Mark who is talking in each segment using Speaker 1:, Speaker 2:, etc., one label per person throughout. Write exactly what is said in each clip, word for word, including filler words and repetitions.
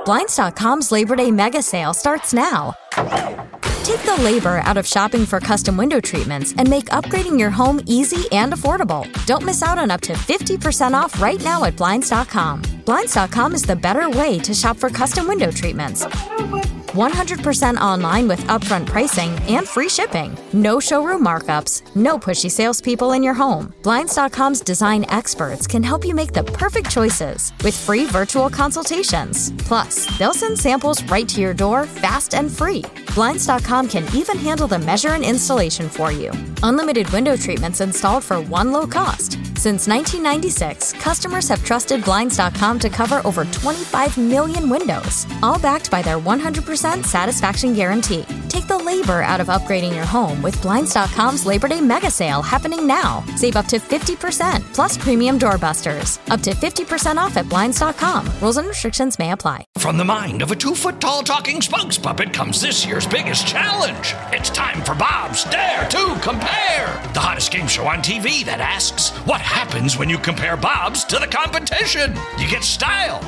Speaker 1: Blinds dot com's Labor Day mega sale starts now. Take the labor out of shopping for custom window treatments and make upgrading your home easy and affordable. Don't miss out on up to fifty percent off right now at Blinds dot com. Blinds dot com is the better way to shop for custom window treatments. one hundred percent online with upfront pricing and free shipping. No showroom markups, no pushy salespeople in your home. Blinds dot com's design experts can help you make the perfect choices with free virtual consultations. Plus, they'll send samples right to your door fast and free. Blinds dot com can even handle the measure and installation for you. Unlimited window treatments installed for one low cost. Since nineteen ninety-six, customers have trusted Blinds dot com to cover over twenty-five million windows, all backed by their one hundred percent satisfaction guarantee. Take the labor out of upgrading your home with Blinds dot com's Labor Day mega sale happening now. Save up to fifty percent, plus premium doorbusters. Up to fifty percent off at Blinds dot com. Rules and restrictions may apply.
Speaker 2: From the mind of a two-foot-tall talking spokes puppet comes this year's biggest challenge. It's time for Bob's Dare to Compare, the hottest game show on T V that asks, what happens when you compare Bob's to the competition? You get style.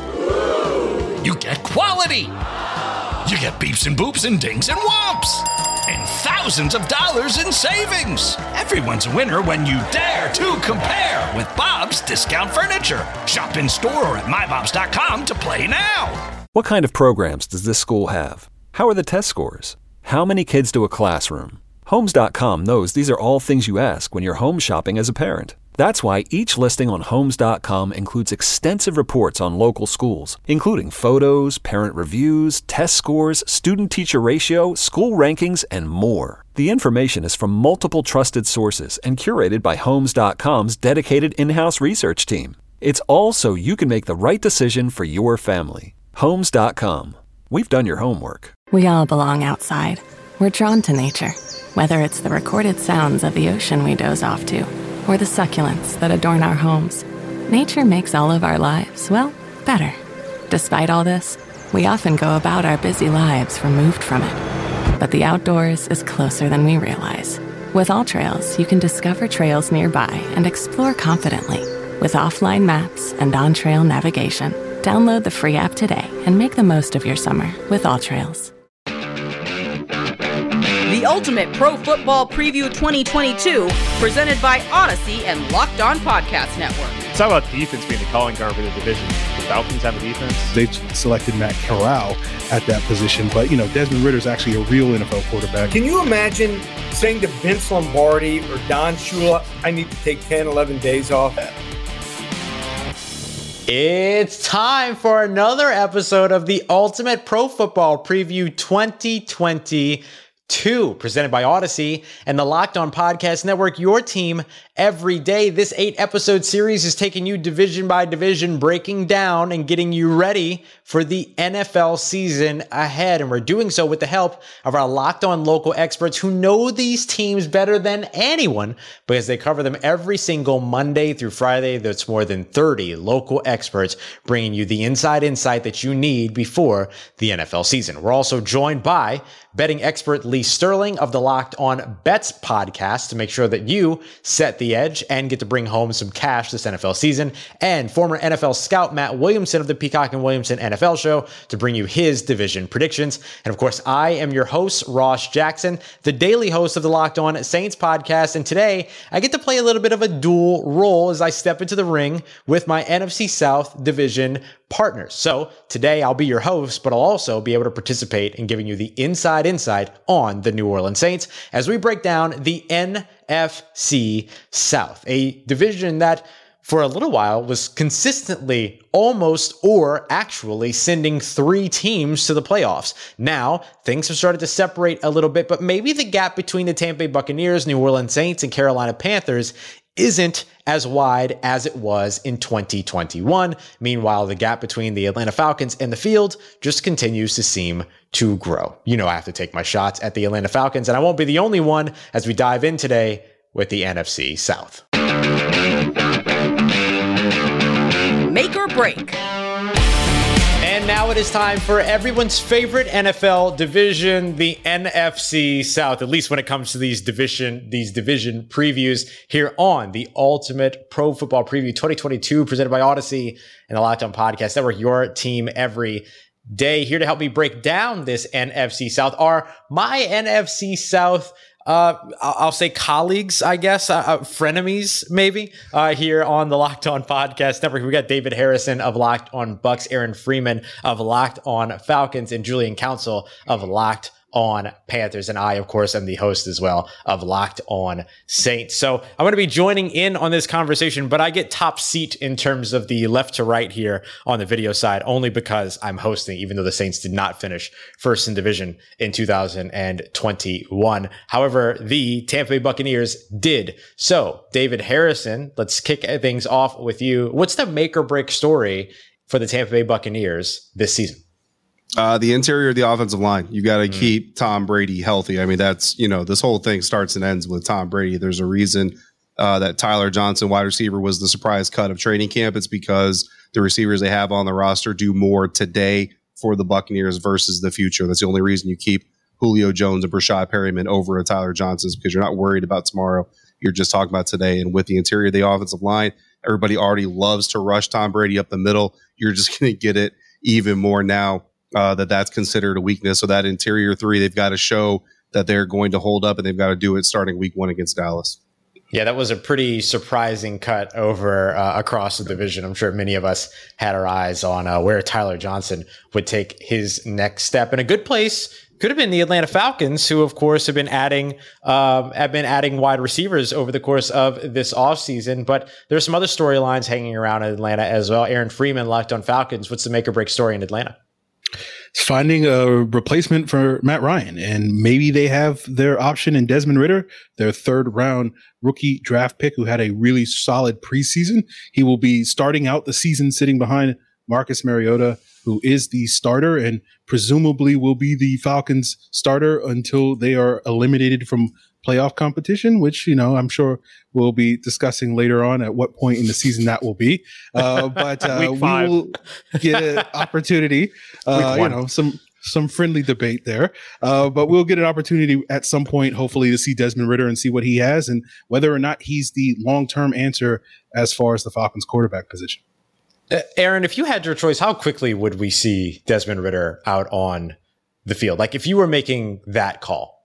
Speaker 2: You get quality. You get beeps and boops and dings and whomps. And thousands of dollars in savings. Everyone's a winner when you dare to compare with Bob's Discount Furniture. Shop in store or at my bobs dot com to play now.
Speaker 3: What kind of programs does this school have? How are the test scores? How many kids do a classroom? Homes dot com knows these are all things you ask when you're home shopping as a parent. That's why each listing on Homes dot com includes extensive reports on local schools, including photos, parent reviews, test scores, student-teacher ratio, school rankings, and more. The information is from multiple trusted sources and curated by Homes dot com's dedicated in-house research team. It's all so you can make the right decision for your family. Homes dot com. We've done your homework.
Speaker 4: We all belong outside. We're drawn to nature, whether it's the recorded sounds of the ocean we doze off to, or the succulents that adorn our homes. Nature makes all of our lives, well, better. Despite all this, we often go about our busy lives removed from it. But the outdoors is closer than we realize. With AllTrails, you can discover trails nearby and explore confidently. With offline maps and on-trail navigation, download the free app today and make the most of your summer with AllTrails.
Speaker 5: The Ultimate Pro Football Preview twenty twenty-two, presented by Odyssey and Locked On Podcast Network.
Speaker 6: It's not about defense being the calling card for the division. The Falcons have a defense.
Speaker 7: They selected Matt Corral at that position, but, you know, Desmond Ritter's actually a real N F L quarterback.
Speaker 8: Can you imagine saying to Vince Lombardi or Don Shula, I need to take ten, eleven days off?
Speaker 9: It's time for another episode of the Ultimate Pro Football Preview twenty twenty-two, presented by Odyssey and the Locked On Podcast Network, your team every day. This eight-episode series is taking you division by division, breaking down and getting you ready for the N F L season ahead. And we're doing so with the help of our Locked On local experts who know these teams better than anyone because they cover them every single Monday through Friday. There's more than thirty local experts bringing you the inside insight that you need before the N F L season. We're also joined by betting expert Lee Sterling of the Locked On Bets podcast to make sure that you set the edge and get to bring home some cash this N F L season, and former N F L scout Matt Williamson of the Peacock and Williamson N F L show to bring you his division predictions. And of course, I am your host, Ross Jackson, the daily host of the Locked On Saints podcast. And today I get to play a little bit of a dual role as I step into the ring with my N F C South division partners. So today I'll be your host, but I'll also be able to participate in giving you the inside insight on the New Orleans Saints as we break down the N F C South, a division that for a little while was consistently almost or actually sending three teams to the playoffs. Now, things have started to separate a little bit, but maybe the gap between the Tampa Bay Buccaneers, New Orleans Saints, and Carolina Panthers isn't as wide as it was in twenty twenty-one. Meanwhile, the gap between the Atlanta Falcons and the field just continues to seem to grow. You know I have to take my shots at the Atlanta Falcons, and I won't be the only one as we dive in today with the N F C South.
Speaker 5: Make or break.
Speaker 9: And now it is time for everyone's favorite N F L division, the N F C South, at least when it comes to these division, these division previews here on the Ultimate Pro Football Preview twenty twenty-two, presented by Odyssey and the Locked On Podcast Network, your team every Day. Here to help me break down this N F C South are my N F C South Uh, I'll say colleagues, I guess, uh, uh, frenemies, maybe, uh, here on the Locked On Podcast Network. We got David Harrison of Locked On Bucks, Aaron Freeman of Locked On Falcons, and Julian Council of Locked On Panthers. And I, of course, am the host as well of Locked On Saints. So I'm going to be joining in on this conversation, but I get top seat in terms of the left to right here on the video side, only because I'm hosting, even though the Saints did not finish first in division in two thousand twenty-one. However, the Tampa Bay Buccaneers did. So David Harrison, let's kick things off with you. What's the make or break story for the Tampa Bay Buccaneers this season?
Speaker 10: Uh, the interior of the offensive line. You got to mm. keep Tom Brady healthy. I mean, that's, you know, this whole thing starts and ends with Tom Brady. There's a reason uh, that Tyler Johnson, wide receiver, was the surprise cut of training camp. It's because the receivers they have on the roster do more today for the Buccaneers versus the future. That's the only reason you keep Julio Jones and Brashad Perryman over a Tyler Johnson, is because you're not worried about tomorrow. You're just talking about today. And with the interior of the offensive line, everybody already loves to rush Tom Brady up the middle. You're just going to get it even more now. Uh, that that's considered a weakness. So that interior three, they've got to show that they're going to hold up, and they've got to do it starting week one against Dallas.
Speaker 9: Yeah, that was a pretty surprising cut over uh, across the division. I'm sure many of us had our eyes on uh, where Tyler Johnson would take his next step. And a good place could have been the Atlanta Falcons, who, of course, have been adding um, have been adding wide receivers over the course of this offseason. But there's some other storylines hanging around in Atlanta as well. Aaron Freeman, Locked On Falcons. What's the make or break story in Atlanta?
Speaker 7: Finding a replacement for Matt Ryan, and maybe they have their option in Desmond Ridder, their third round rookie draft pick, who had a really solid preseason. He will be starting out the season sitting behind Marcus Mariota, who is the starter and presumably will be the Falcons starter until they are eliminated from playoff competition, which, you know, I'm sure we'll be discussing later on at what point in the season that will be. Uh, but uh, we will get an opportunity, uh, you know, some some friendly debate there. Uh, but we'll get an opportunity at some point, hopefully, to see Desmond Ridder and see what he has and whether or not he's the long-term answer as far as the Falcons quarterback position.
Speaker 9: Uh, Aaron, if you had your choice, how quickly would we see Desmond Ridder out on the field? Like if you were making that call?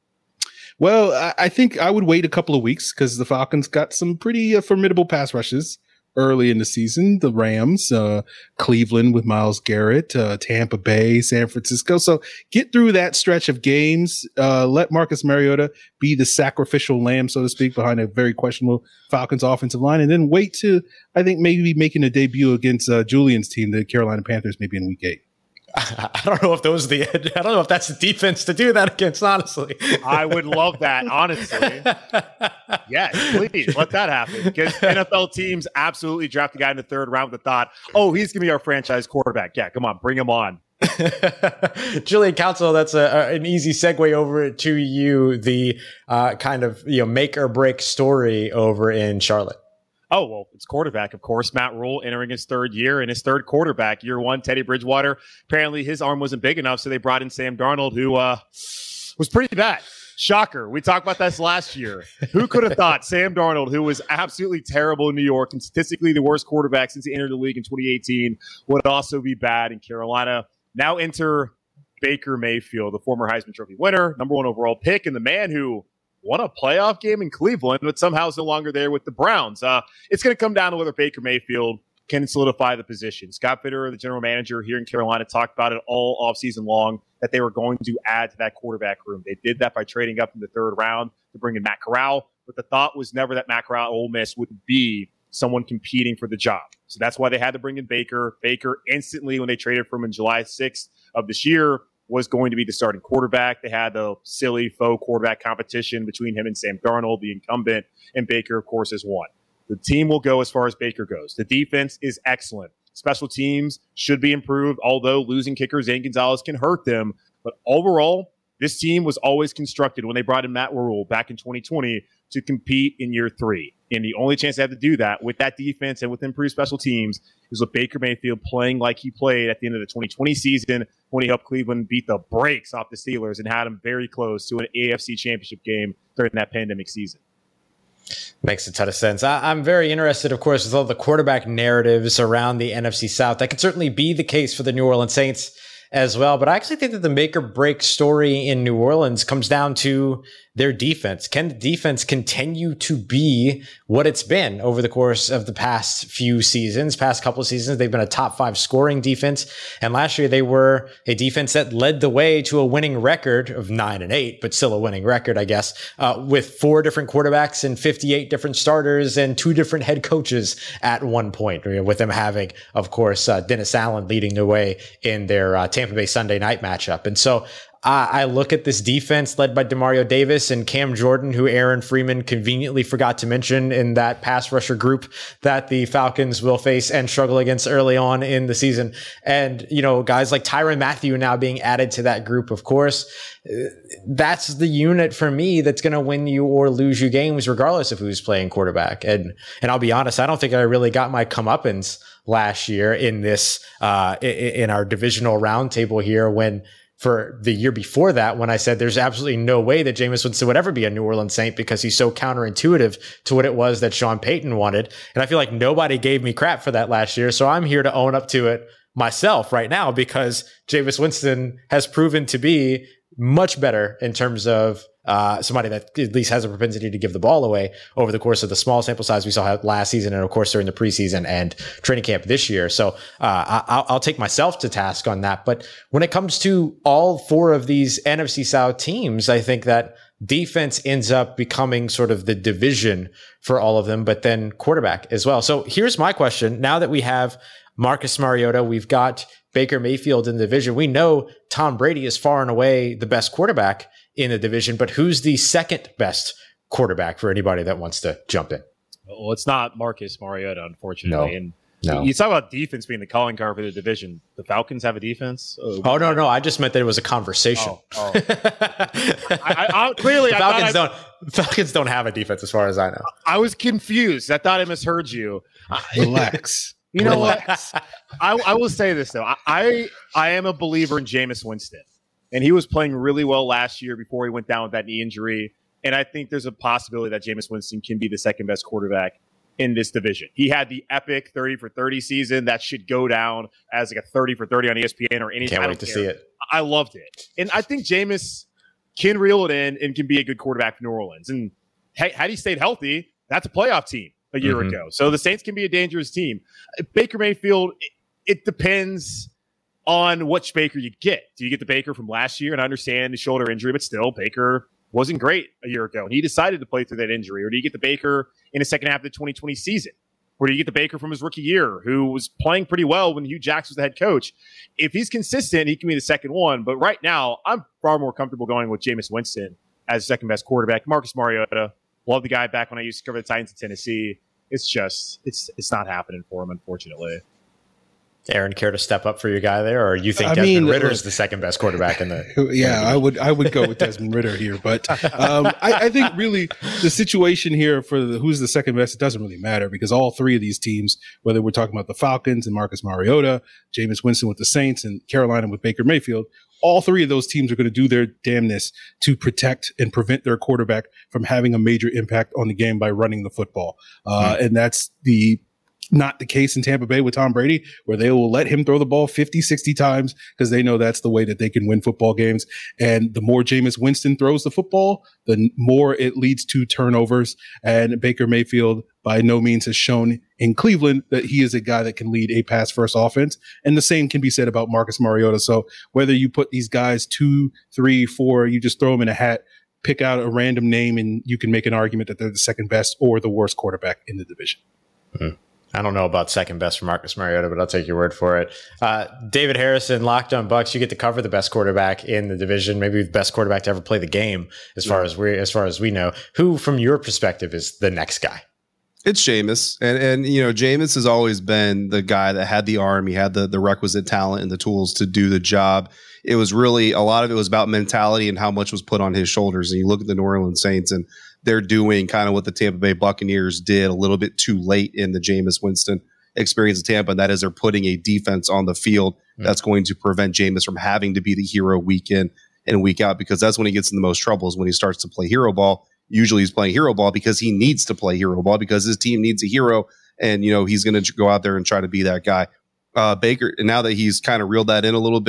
Speaker 7: Well, I, I think I would wait a couple of weeks because the Falcons got some pretty uh, formidable pass rushes early in the season. The Rams, uh, Cleveland with Myles Garrett, uh, Tampa Bay, San Francisco. So get through that stretch of games. Uh, let Marcus Mariota be the sacrificial lamb, so to speak, behind a very questionable Falcons offensive line. And then wait to, I think, maybe making a debut against uh, Julian's team, the Carolina Panthers, maybe in week eight.
Speaker 9: I don't know if those the I don't know if that's the defense to do that against, honestly.
Speaker 6: I would love that, honestly. Yes, please let that happen, because N F L teams absolutely draft a guy in the third round with the thought, oh, he's gonna be our franchise quarterback. Yeah, come on, bring him on.
Speaker 9: Julian Council, that's a, a, an easy segue over to you. The uh, kind of, you know, make or break story over in Charlotte.
Speaker 6: Oh, well, it's quarterback, of course. Matt Rule entering his third year and his third quarterback. Year one, Teddy Bridgewater. Apparently his arm wasn't big enough, so they brought in Sam Darnold, who uh, was pretty bad. Shocker. We talked about this last year. Who could have thought Sam Darnold, who was absolutely terrible in New York and statistically the worst quarterback since he entered the league in twenty eighteen, would also be bad in Carolina. Now enter Baker Mayfield, the former Heisman Trophy winner, number one overall pick, and the man who won a playoff game in Cleveland, but somehow is no longer there with the Browns. Uh, it's going to come down to whether Baker Mayfield can solidify the position. Scott Fitterer, the general manager here in Carolina, talked about it all offseason long, that they were going to add to that quarterback room. They did that by trading up in the third round to bring in Matt Corral, but the thought was never that Matt Corral at Ole Miss would be someone competing for the job. So that's why they had to bring in Baker. Baker instantly, when they traded for him in July sixth of this year, was going to be the starting quarterback. They had the silly faux quarterback competition between him and Sam Darnold, the incumbent, and Baker, of course, has won. The team will go as far as Baker goes. The defense is excellent. Special teams should be improved, although losing kicker Zane Gonzalez can hurt them. But overall, this team was always constructed when they brought in Matt Rule back in twenty twenty to compete in year three. And the only chance they have to do that with that defense and with improved special teams is with Baker Mayfield playing like he played at the end of the twenty twenty season when he helped Cleveland beat the brakes off the Steelers and had them very close to an A F C championship game during that pandemic season.
Speaker 9: Makes a ton of sense. I, I'm very interested, of course, with all the quarterback narratives around the N F C South. That could certainly be the case for the New Orleans Saints as well. But I actually think that the make or break story in New Orleans comes down to their defense. Can the defense continue to be what it's been over the course of the past few seasons, past couple of seasons? They've been a top five scoring defense. And last year they were a defense that led the way to a winning record of nine and eight, but still a winning record, I guess, uh, with four different quarterbacks and fifty-eight different starters and two different head coaches at one point, with them having, of course, uh, Dennis Allen leading the way in their uh, Tampa Bay Sunday night matchup. And so I look at this defense led by Demario Davis and Cam Jordan, who Aaron Freeman conveniently forgot to mention in that pass rusher group that the Falcons will face and struggle against early on in the season. And, you know, guys like Tyrann Mathieu now being added to that group, of course. That's the unit for me that's going to win you or lose you games, regardless of who's playing quarterback. And, and I'll be honest, I don't think I really got my comeuppance last year in this, uh, in our divisional roundtable here when, for the year before that, when I said there's absolutely no way that Jameis Winston would ever be a New Orleans Saint because he's so counterintuitive to what it was that Sean Payton wanted. And I feel like nobody gave me crap for that last year. So I'm here to own up to it myself right now because Jameis Winston has proven to be much better in terms of uh, somebody that at least has a propensity to give the ball away over the course of the small sample size we saw last season and, of course, during the preseason and training camp this year. So uh, I'll, I'll take myself to task on that. But when it comes to all four of these N F C South teams, I think that defense ends up becoming sort of the division for all of them, but then quarterback as well. So here's my question. Now that we have Marcus Mariota, we've got Baker Mayfield in the division. We know Tom Brady is far and away the best quarterback in the division, but who's the second best quarterback for anybody that wants to jump in?
Speaker 6: Well, it's not Marcus Mariota, unfortunately.
Speaker 9: No.
Speaker 6: And
Speaker 9: No.
Speaker 6: you talk about defense being the calling card for the division. The Falcons have a defense. Oh,
Speaker 9: oh no, no. I just meant that it was a conversation.
Speaker 6: Oh, oh. I, I, I, clearly,
Speaker 9: the
Speaker 6: I
Speaker 9: Falcons
Speaker 6: I,
Speaker 9: don't. Falcons don't have a defense, as far as I know.
Speaker 6: I was confused. I thought I misheard you.
Speaker 7: Relax.
Speaker 6: You know
Speaker 7: Relax.
Speaker 6: what? I, I will say this though. I, I I am a believer in Jameis Winston, and he was playing really well last year before he went down with that knee injury. And I think there's a possibility that Jameis Winston can be the second best quarterback in this division. He had the epic thirty for thirty season that should go down as like a thirty for thirty on E S P N or any.
Speaker 9: Can't wait to see it.
Speaker 6: I loved it, and I think Jameis can reel it in and can be a good quarterback for New Orleans. And hey, had he stayed healthy, that's a playoff team a year
Speaker 9: Mm-hmm.
Speaker 6: ago. So the Saints can be a dangerous team. Baker Mayfield, it, it depends on which Baker you get. Do you get the Baker from last year? And I understand the shoulder injury, but still, Baker wasn't great a year ago, and he decided to play through that injury. Or do you get the Baker in the second half of the twenty twenty season? Or do you get the Baker from his rookie year, who was playing pretty well when Hugh Jackson was the head coach? If he's consistent, he can be the second one. But right now, I'm far more comfortable going with Jameis Winston as second best quarterback. Marcus Mariota, love the guy back when I used to cover the Titans in Tennessee. It's just, it's it's not happening for him, unfortunately.
Speaker 9: Aaron, care to step up for your guy there, or you think
Speaker 7: I
Speaker 9: Desmond
Speaker 7: mean,
Speaker 9: Ritter
Speaker 7: uh,
Speaker 9: is the second best quarterback in the?
Speaker 7: Yeah, I would I would go with Desmond Ritter here, but um, I, I think really the situation here for the, who's the second best, it doesn't really matter because all three of these teams, whether we're talking about the Falcons and Marcus Mariota, Jameis Winston with the Saints, and Carolina with Baker Mayfield, all three of those teams are going to do their damnness to protect and prevent their quarterback from having a major impact on the game by running the football, uh, mm-hmm. and that's the. Not the case in Tampa Bay with Tom Brady, where they will let him throw the ball fifty, sixty times because they know that's the way that they can win football games. And the more Jameis Winston throws the football, the more it leads to turnovers. And Baker Mayfield by no means has shown in Cleveland that he is a guy that can lead a pass first offense. And the same can be said about Marcus Mariota. So whether you put these guys two, three, four, you just throw them in a hat, pick out a random name, and you can make an argument that they're the second best or the worst quarterback in the division.
Speaker 9: Mm-hmm. I don't know about second best for Marcus Mariota, but I'll take your word for it. Uh, David Harrison, Locked On Bucks, you get to cover the best quarterback in the division, maybe the best quarterback to ever play the game, as far yeah. as we as far as we know. Who, from your perspective, is the next guy?
Speaker 10: It's Jameis. And, and you know, Jameis has always been the guy that had the arm. He had the, the requisite talent and the tools to do the job. It was really, a lot of it was about mentality and how much was put on his shoulders. And you look at the New Orleans Saints, and they're doing kind of what the Tampa Bay Buccaneers did a little bit too late in the Jameis Winston experience in Tampa, and that is they're putting a defense on the field mm-hmm. that's going to prevent Jameis from having to be the hero week in and week out, because that's when he gets in the most trouble, is when he starts to play hero ball. Usually he's playing hero ball because he needs to play hero ball because his team needs a hero, and you know he's going to go out there and try to be that guy. Uh, Baker, and now that he's kind of reeled that in a little bit,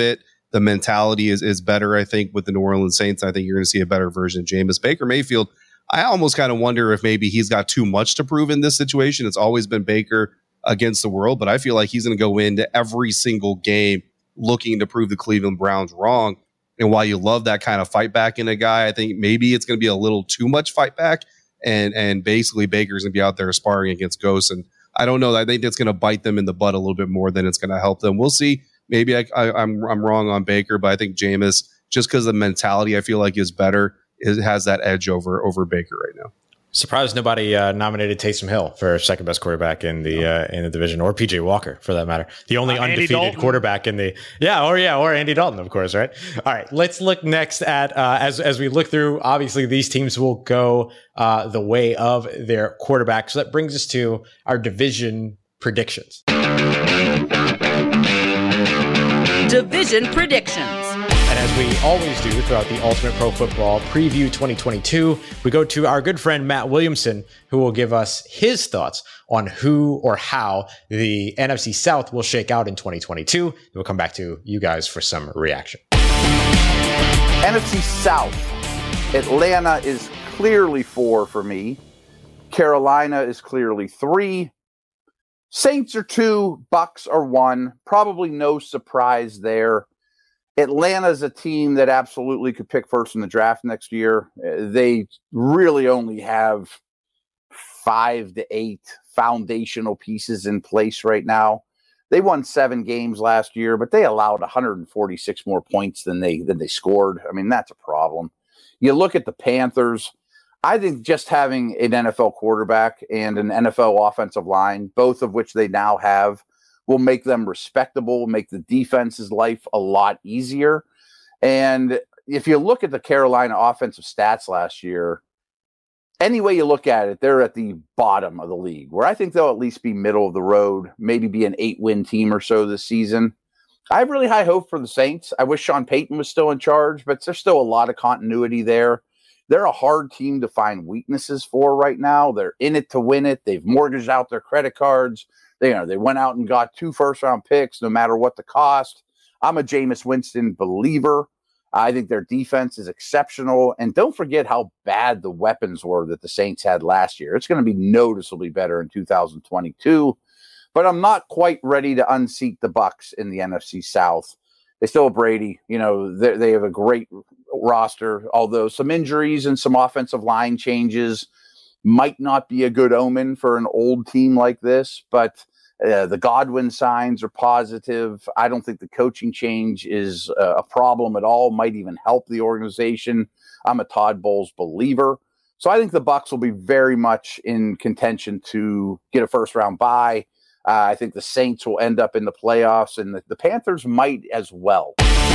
Speaker 10: The mentality is is better, I think, with the New Orleans Saints. I think you're going to see a better version of Jameis. Baker Mayfield, I almost kind of wonder if maybe he's got too much to prove in this situation. It's always been Baker against the world, but I feel like he's going to go into every single game looking to prove the Cleveland Browns wrong. And while you love that kind of fight back in a guy, I think maybe it's going to be a little too much fight back. And and basically Baker's going to be out there sparring against ghosts. And I don't know. I think that's going to bite them in the butt a little bit more than it's going to help them. We'll see. Maybe I, I, I'm I'm wrong on Baker, but I think Jameis, just because the mentality I feel like is better, it has that edge over over Baker right now.
Speaker 9: Surprised nobody uh, nominated Taysom Hill for second best quarterback in the uh, in the division, or P J Walker for that matter. The only uh, undefeated quarterback in the yeah, or yeah, or Andy Dalton, of course, right? All right, let's look next at uh, as as we look through. Obviously, these teams will go uh, the way of their quarterback. So that brings us to our division predictions.
Speaker 5: Division predictions.
Speaker 9: And as we always do throughout the Ultimate Pro Football Preview twenty twenty-two, we go to our good friend Matt Williamson, who will give us his thoughts on who or how the N F C South will shake out in twenty twenty-two. We'll come back to you guys for some reaction.
Speaker 11: N F C South. Atlanta is clearly four for me. Carolina is clearly three. Saints are two. Bucks are one. Probably no surprise there. Atlanta's a team that absolutely could pick first in the draft next year. They really only have five to eight foundational pieces in place right now. They won seven games last year, but they allowed one hundred forty-six more points than they than they scored. I mean, that's a problem. You look at the Panthers. I think just having an N F L quarterback and an N F L offensive line, both of which they now have, will make them respectable, make the defense's life a lot easier. And if you look at the Carolina offensive stats last year, any way you look at it, they're at the bottom of the league, where I think they'll at least be middle of the road, maybe be an eight-win team or so this season. I have really high hope for the Saints. I wish Sean Payton was still in charge, but there's still a lot of continuity there. They're a hard team to find weaknesses for right now. They're in it to win it. They've mortgaged out their credit cards. They, you know, they went out and got two first-round picks, no matter what the cost. I'm a Jameis Winston believer. I think their defense is exceptional. And don't forget how bad the weapons were that the Saints had last year. It's going to be noticeably better in two thousand twenty-two. But I'm not quite ready to unseat the Bucs in the N F C South. They still have Brady. You know, they, they have a great roster, although some injuries and some offensive line changes might not be a good omen for an old team like this, but uh, the Godwin signs are positive. I don't think the coaching change is uh, a problem at all. Might even help the organization. I'm a Todd Bowles believer. So I think the Bucs will be very much in contention to get a first round bye. Uh, I think the Saints will end up in the playoffs, and the, the Panthers might as well.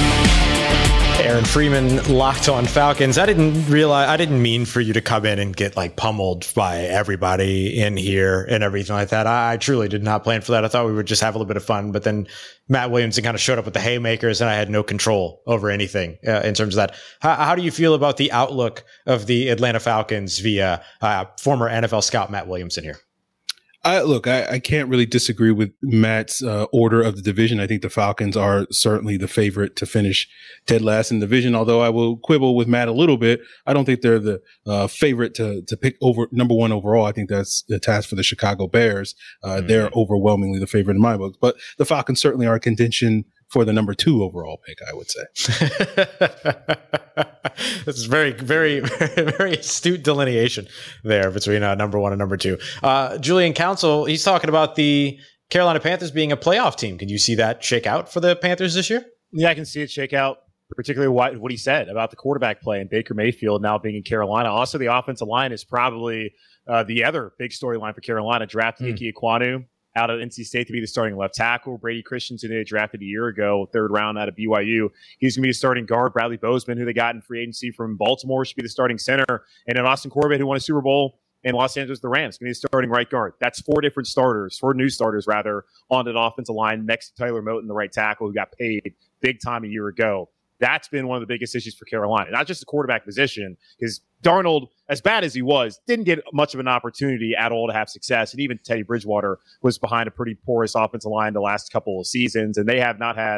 Speaker 9: Aaron Freeman, Locked On Falcons. I didn't realize, I didn't mean for you to come in and get like pummeled by everybody in here and everything like that. I, I truly did not plan for that. I thought we would just have a little bit of fun, but then Matt Williamson kind of showed up with the haymakers and I had no control over anything uh, in terms of that. How, how do you feel about the outlook of the Atlanta Falcons via uh, former N F L scout Matt Williamson here?
Speaker 7: I, look, I, I can't really disagree with Matt's uh, order of the division. I think the Falcons are certainly the favorite to finish dead last in the division, although I will quibble with Matt a little bit. I don't think they're the uh, favorite to to pick over number one overall. I think that's the task for the Chicago Bears. Uh, mm-hmm. They're overwhelmingly the favorite in my books, but the Falcons certainly are a contention for the number two overall pick, I would say.
Speaker 9: That's very, very, very astute delineation there between uh, number one and number two. Uh, Julian Council, he's talking about the Carolina Panthers being a playoff team. Can you see that shake out for the Panthers this year?
Speaker 6: Yeah, I can see it shake out, particularly what, what he said about the quarterback play and Baker Mayfield now being in Carolina. Also, the offensive line is probably uh, the other big storyline for Carolina. Drafted mm. Ike Ekwonu out of N C State to be the starting left tackle. Brady Christensen, who they drafted a year ago, third round out of B Y U. He's going to be the starting guard. Bradley Bozeman, who they got in free agency from Baltimore, should be the starting center. And then Austin Corbett, who won a Super Bowl in Los Angeles, the Rams, going to be the starting right guard. That's four different starters, four new starters, rather, on an offensive line next to Tyler Moton, the right tackle, who got paid big time a year ago. That's been one of the biggest issues for Carolina. Not just the quarterback position, because Darnold, as bad as he was, didn't get much of an opportunity at all to have success. And even Teddy Bridgewater was behind a pretty porous offensive line the last couple of seasons. And they have not had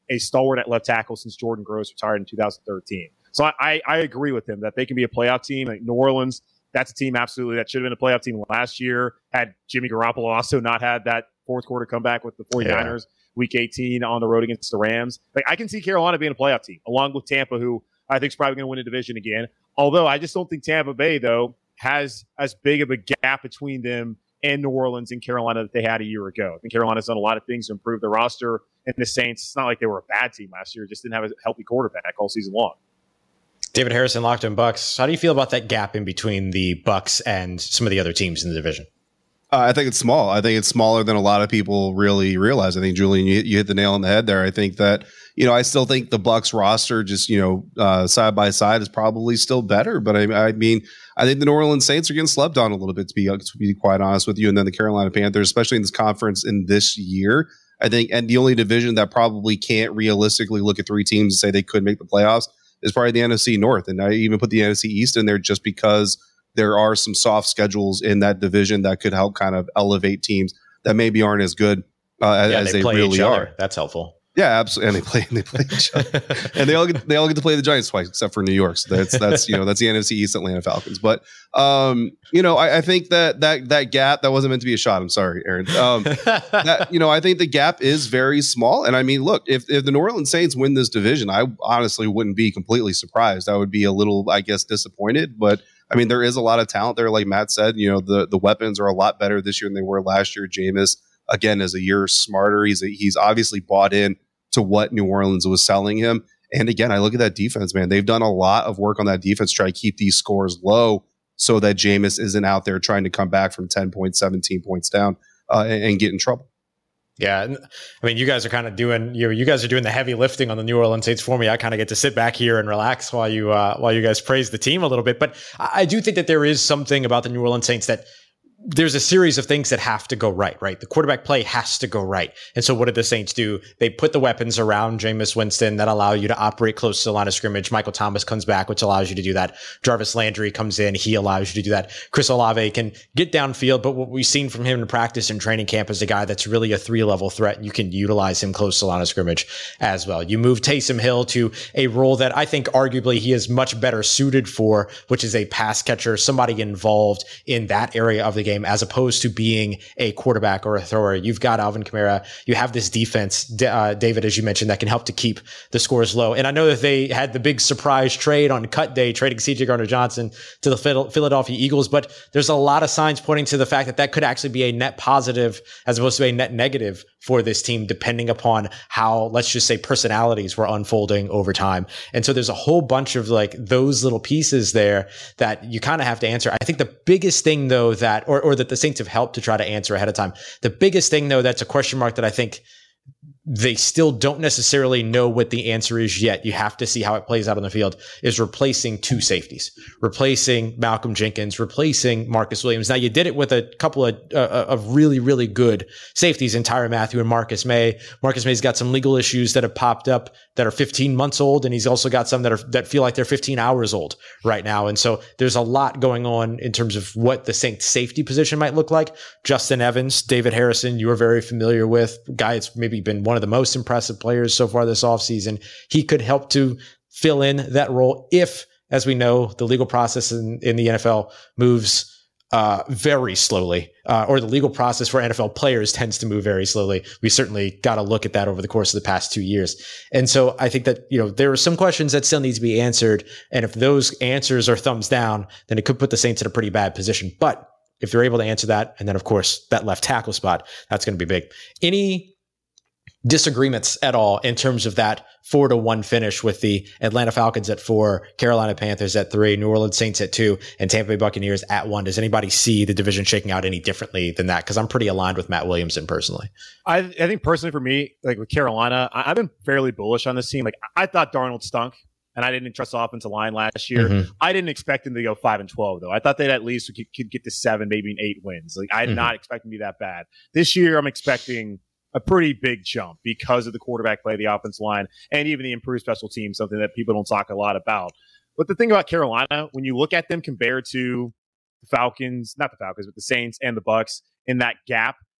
Speaker 6: a stalwart at left tackle since Jordan Gross retired in two thousand thirteen. So I, I, I agree with him that they can be a playoff team. Like New Orleans, that's a team absolutely that should have been a playoff team last year. Had Jimmy Garoppolo also not had that fourth quarter comeback with the 49ers, yeah. week eighteen on the road against the Rams. Like I can see Carolina being a playoff team, along with Tampa, who I think is probably going to win the division again. Although I just don't think Tampa Bay, though, has as big of a gap between them and New Orleans and Carolina that they had a year ago. I think Carolina's done a lot of things to improve the roster. And the Saints, it's not like they were a bad team last year, just didn't have a healthy quarterback all season long.
Speaker 9: David Harrison, Locked On Bucks. How do you feel about that gap in between the Bucks and some of the other teams in the division?
Speaker 10: Uh, I think it's small. I think it's smaller than a lot of people really realize. I think, Julian, you, you hit the nail on the head there. I think that, you know, I still think the Bucks roster just, you know, uh, side by side is probably still better. But I, I mean, I think the New Orleans Saints are getting slept on a little bit, to be, to be quite honest with you. And then the Carolina Panthers, especially in this conference in this year, I think, and the only division that probably can't realistically look at three teams and say they could make the playoffs is probably the N F C North. And I even put the N F C East in there just because there are some soft schedules in that division that could help kind of elevate teams that maybe aren't as good uh, as,
Speaker 9: yeah,
Speaker 10: as
Speaker 9: they,
Speaker 10: they
Speaker 9: play
Speaker 10: really
Speaker 9: each
Speaker 10: are.
Speaker 9: Other. That's helpful.
Speaker 10: Yeah, absolutely. And they play, and they play each other, and they all get, they all get to play the Giants twice, except for New York. So that's that's you know that's the N F C East Atlanta Falcons. But um, you know, I, I think that that that gap that wasn't meant to be a shot. I'm sorry, Aaron. Um, that, you know, I think the gap is very small. And I mean, look, if if the New Orleans Saints win this division, I honestly wouldn't be completely surprised. I would be a little, I guess, disappointed. But I mean, there is a lot of talent there, like Matt said. You know, the the weapons are a lot better this year than they were last year. Jameis, again, is a year smarter. He's a, he's obviously bought in to what New Orleans was selling him. And again, I look at that defense, man. They've done a lot of work on that defense, try to keep these scores low so that Jameis isn't out there trying to come back from ten points, seventeen points down uh, and, and get in trouble.
Speaker 9: Yeah, I mean, you guys are kind of doing you. You guys are doing the heavy lifting on the New Orleans Saints for me. I kind of get to sit back here and relax while you uh, while you guys praise the team a little bit. But I do think that there is something about the New Orleans Saints that there's a series of things that have to go right, right? The quarterback play has to go right. And so what did the Saints do? They put the weapons around Jameis Winston that allow you to operate close to the line of scrimmage. Michael Thomas comes back, which allows you to do that. Jarvis Landry comes in. He allows you to do that. Chris Olave can get downfield, but what we've seen from him in practice and training camp is a guy that's really a three-level threat. You can utilize him close to the line of scrimmage as well. You move Taysom Hill to a role that I think arguably he is much better suited for, which is a pass catcher, somebody involved in that area of the game as opposed to being a quarterback or a thrower. You've got Alvin Kamara. You have this defense, uh, David, as you mentioned, that can help to keep the scores low. And I know that they had the big surprise trade on cut day, trading C J Gardner-Johnson to the Philadelphia Eagles, but there's a lot of signs pointing to the fact that that could actually be a net positive as opposed to a net negative for this team, depending upon how, let's just say, personalities were unfolding over time. And so there's a whole bunch of like those little pieces there that you kind of have to answer. I think the biggest thing though that, or, or that the Saints have helped to try to answer ahead of time, the biggest thing though, that's a question mark that I think they still don't necessarily know what the answer is yet. You have to see how it plays out on the field, is replacing two safeties, replacing Malcolm Jenkins, replacing Marcus Williams. Now you did it with a couple of, uh, of really, really good safeties in Tyrann Mathieu and Marcus May. Marcus May's got some legal issues that have popped up that are fifteen months old. And he's also got some that are, that feel like they're fifteen hours old right now. And so there's a lot going on in terms of what the Saints safety position might look like. Justin Evans, David Harrison, you are very familiar with, guy that's maybe been one of the most impressive players so far this offseason. He could help to fill in that role if, as we know, the legal process in, in the N F L moves uh, very slowly, uh, or the legal process for N F L players tends to move very slowly. We certainly got to look at that over the course of the past two years. And so I think that, you know, there are some questions that still need to be answered. And if those answers are thumbs down, then it could put the Saints in a pretty bad position. But if they're able to answer that, and then of course that left tackle spot, that's going to be big. Any disagreements at all in terms of that four to one finish with the Atlanta Falcons at four, Carolina Panthers at three, New Orleans Saints at two, and Tampa Bay Buccaneers at one? Does anybody see the division shaking out any differently than that? Because I'm pretty aligned with Matt Williamson personally.
Speaker 6: I, I think personally for me, like with Carolina, I, I've been fairly bullish on this team. Like I thought Darnold stunk, and I didn't trust the offensive line last year. Mm-hmm. I didn't expect them to go five and twelve though. I thought they'd at least could, could get to seven, maybe an eight wins. Like I did mm-hmm. not expect them to be that bad. This year, I'm expecting a pretty big jump because of the quarterback play, the offensive line, and even the improved special teams, something that people don't talk a lot about. But the thing about Carolina, when you look at them compared to the Falcons, not the Falcons, but the Saints and the Bucks in that gap,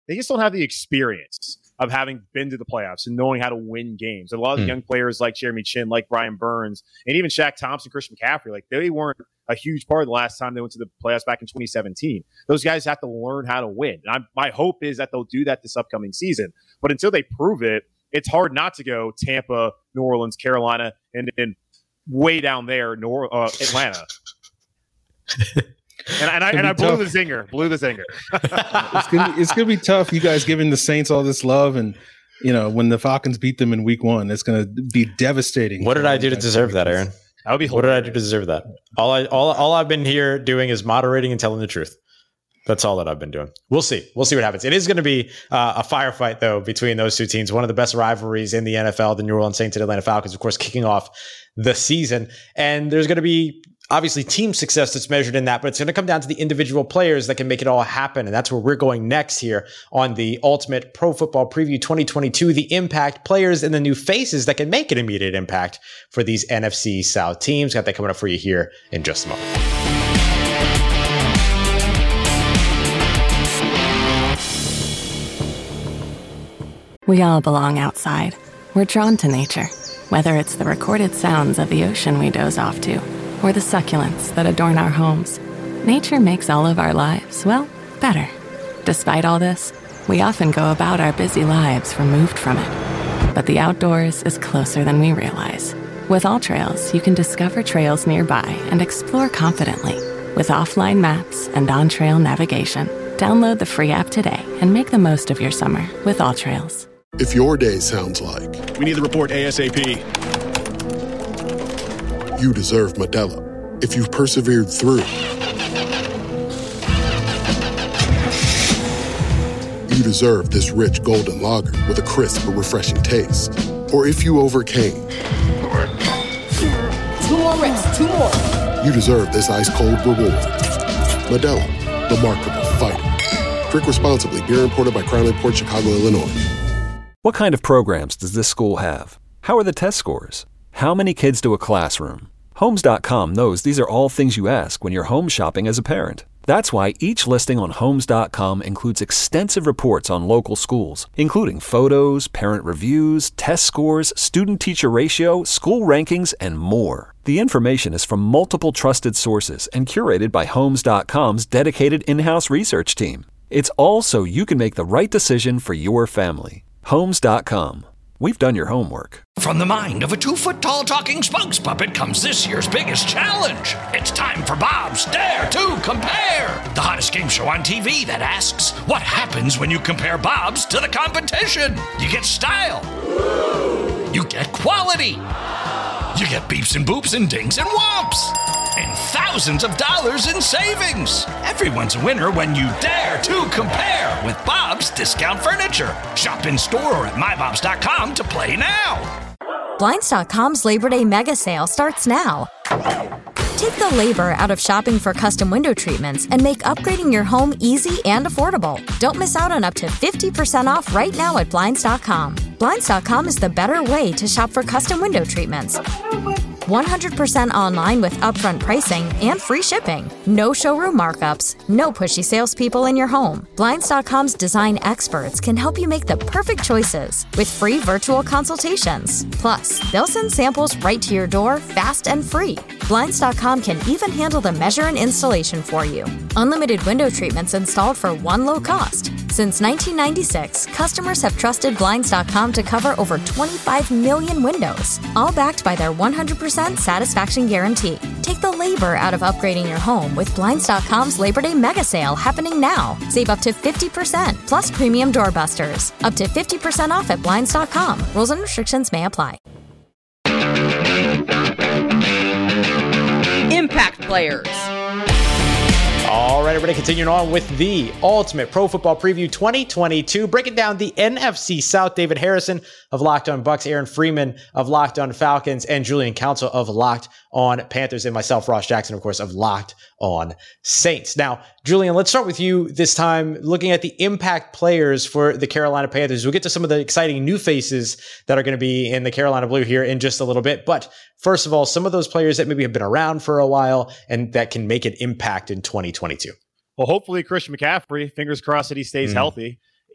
Speaker 6: they just don't have the experience of having been to the playoffs and knowing how to win games. And a lot of the
Speaker 9: Mm.
Speaker 6: young players like Jeremy Chin, like Brian Burns, and even Shaq Thompson, Christian McCaffrey, like they weren't a huge part of the last time they went to the playoffs back in twenty seventeen. Those guys have to learn how to win. And I'm, my hope is that they'll do that this upcoming season. But until they prove it, it's hard not to go Tampa, New Orleans, Carolina, and then way down there, Nor- uh, Atlanta. And, and I and I blew
Speaker 7: tough.
Speaker 6: the zinger, blew the zinger.
Speaker 7: it's gonna be, it's gonna be tough. You guys giving the Saints all this love, and you know when the Falcons beat them in Week One, it's gonna be devastating.
Speaker 9: What did I do to deserve that, Aaron?
Speaker 6: That would be
Speaker 9: what did I do to deserve that? All I all all I've been here doing is moderating and telling the truth. That's all that I've been doing. We'll see. We'll see what happens. It is going to be uh, a firefight, though, between those two teams. One of the best rivalries in the N F L, the New Orleans Saints and Atlanta Falcons, of course, kicking off the season. And there's going to be obviously team success that's measured in that, but it's going to come down to the individual players that can make it all happen. And that's where we're going next here on the Ultimate Pro Football Preview twenty twenty-two, the impact players and the new faces that can make an immediate impact for these N F C South teams. Got that coming up for you here in just a moment.
Speaker 4: We all belong outside. We're drawn to nature, whether it's the recorded sounds of the ocean we doze off to, or the succulents that adorn our homes. Nature makes all of our lives, well, better. Despite all this, we often go about our busy lives removed from it. But the outdoors is closer than we realize. With AllTrails, you can discover trails nearby and explore confidently. With offline maps and on-trail navigation, download the free app today and make the most of your summer with AllTrails.
Speaker 12: If your day sounds like,
Speaker 13: we need the report ASAP,
Speaker 12: you deserve Modelo. If you've persevered through, you deserve this rich golden lager with a crisp but refreshing taste. Or if you overcame,
Speaker 14: two more reps, two more.
Speaker 12: You deserve this ice cold reward. Modelo, the mark of a fighter. Drink responsibly. Beer imported by Crown Port Chicago, Illinois.
Speaker 3: What kind of programs does this school have? How are the test scores? How many kids do a classroom? Homes dot com knows these are all things you ask when you're home shopping as a parent. That's why each listing on Homes dot com includes extensive reports on local schools, including photos, parent reviews, test scores, student-teacher ratio, school rankings, and more. The information is from multiple trusted sources and curated by Homes dot com's dedicated in-house research team. It's all so you can make the right decision for your family. Homes dot com. We've done your homework.
Speaker 2: From the mind of a two-foot-tall talking spokes puppet comes this year's biggest challenge. It's time for Bob's Dare to Compare, the hottest game show on T V that asks, what happens when you compare Bob's to the competition? You get style. You get quality. You get beeps and boops and dings and whomps. And thousands of dollars in savings. Everyone's a winner when you dare to compare with Bob's Discount Furniture. Shop in store or at my bobs dot com to play now.
Speaker 1: Blinds dot com's Labor Day mega sale starts now. Take the labor out of shopping for custom window treatments and make upgrading your home easy and affordable. Don't miss out on up to fifty percent off right now at Blinds dot com. Blinds dot com is the better way to shop for custom window treatments. one hundred percent online with upfront pricing and free shipping. No showroom markups, no pushy salespeople in your home. Blinds dot com's design experts can help you make the perfect choices with free virtual consultations. Plus, they'll send samples right to your door fast and free. Blinds dot com can even handle the measure and installation for you. Unlimited window treatments installed for one low cost. Since nineteen ninety-six, customers have trusted Blinds dot com to cover over twenty-five million windows, all backed by their one hundred percent satisfaction guarantee. Take the labor out of upgrading your home with Blinds dot com's Labor Day mega sale happening now. Save up to fifty percent plus premium doorbusters. Up to fifty percent off at Blinds dot com. Rules and restrictions may apply.
Speaker 5: Impact players.
Speaker 9: All right, everybody, continuing on with the Ultimate Pro Football Preview twenty twenty-two. Breaking down the N F C South, David Harrison of Locked On Bucks, Aaron Freeman of Locked On Falcons, and Julian Council of Locked On Panthers, and myself, Ross Jackson, of course, of Locked On Saints. Now, Julian, let's start with you this time, looking at the impact players for the Carolina Panthers. We'll get to some of the exciting new faces that are going to be in the Carolina Blue here in just a little bit. But first of all, some of those players that maybe have been around for a while and that can make an impact in twenty twenty-two.
Speaker 6: Well, hopefully Christian McCaffrey, fingers crossed that he stays
Speaker 9: Mm.
Speaker 6: healthy.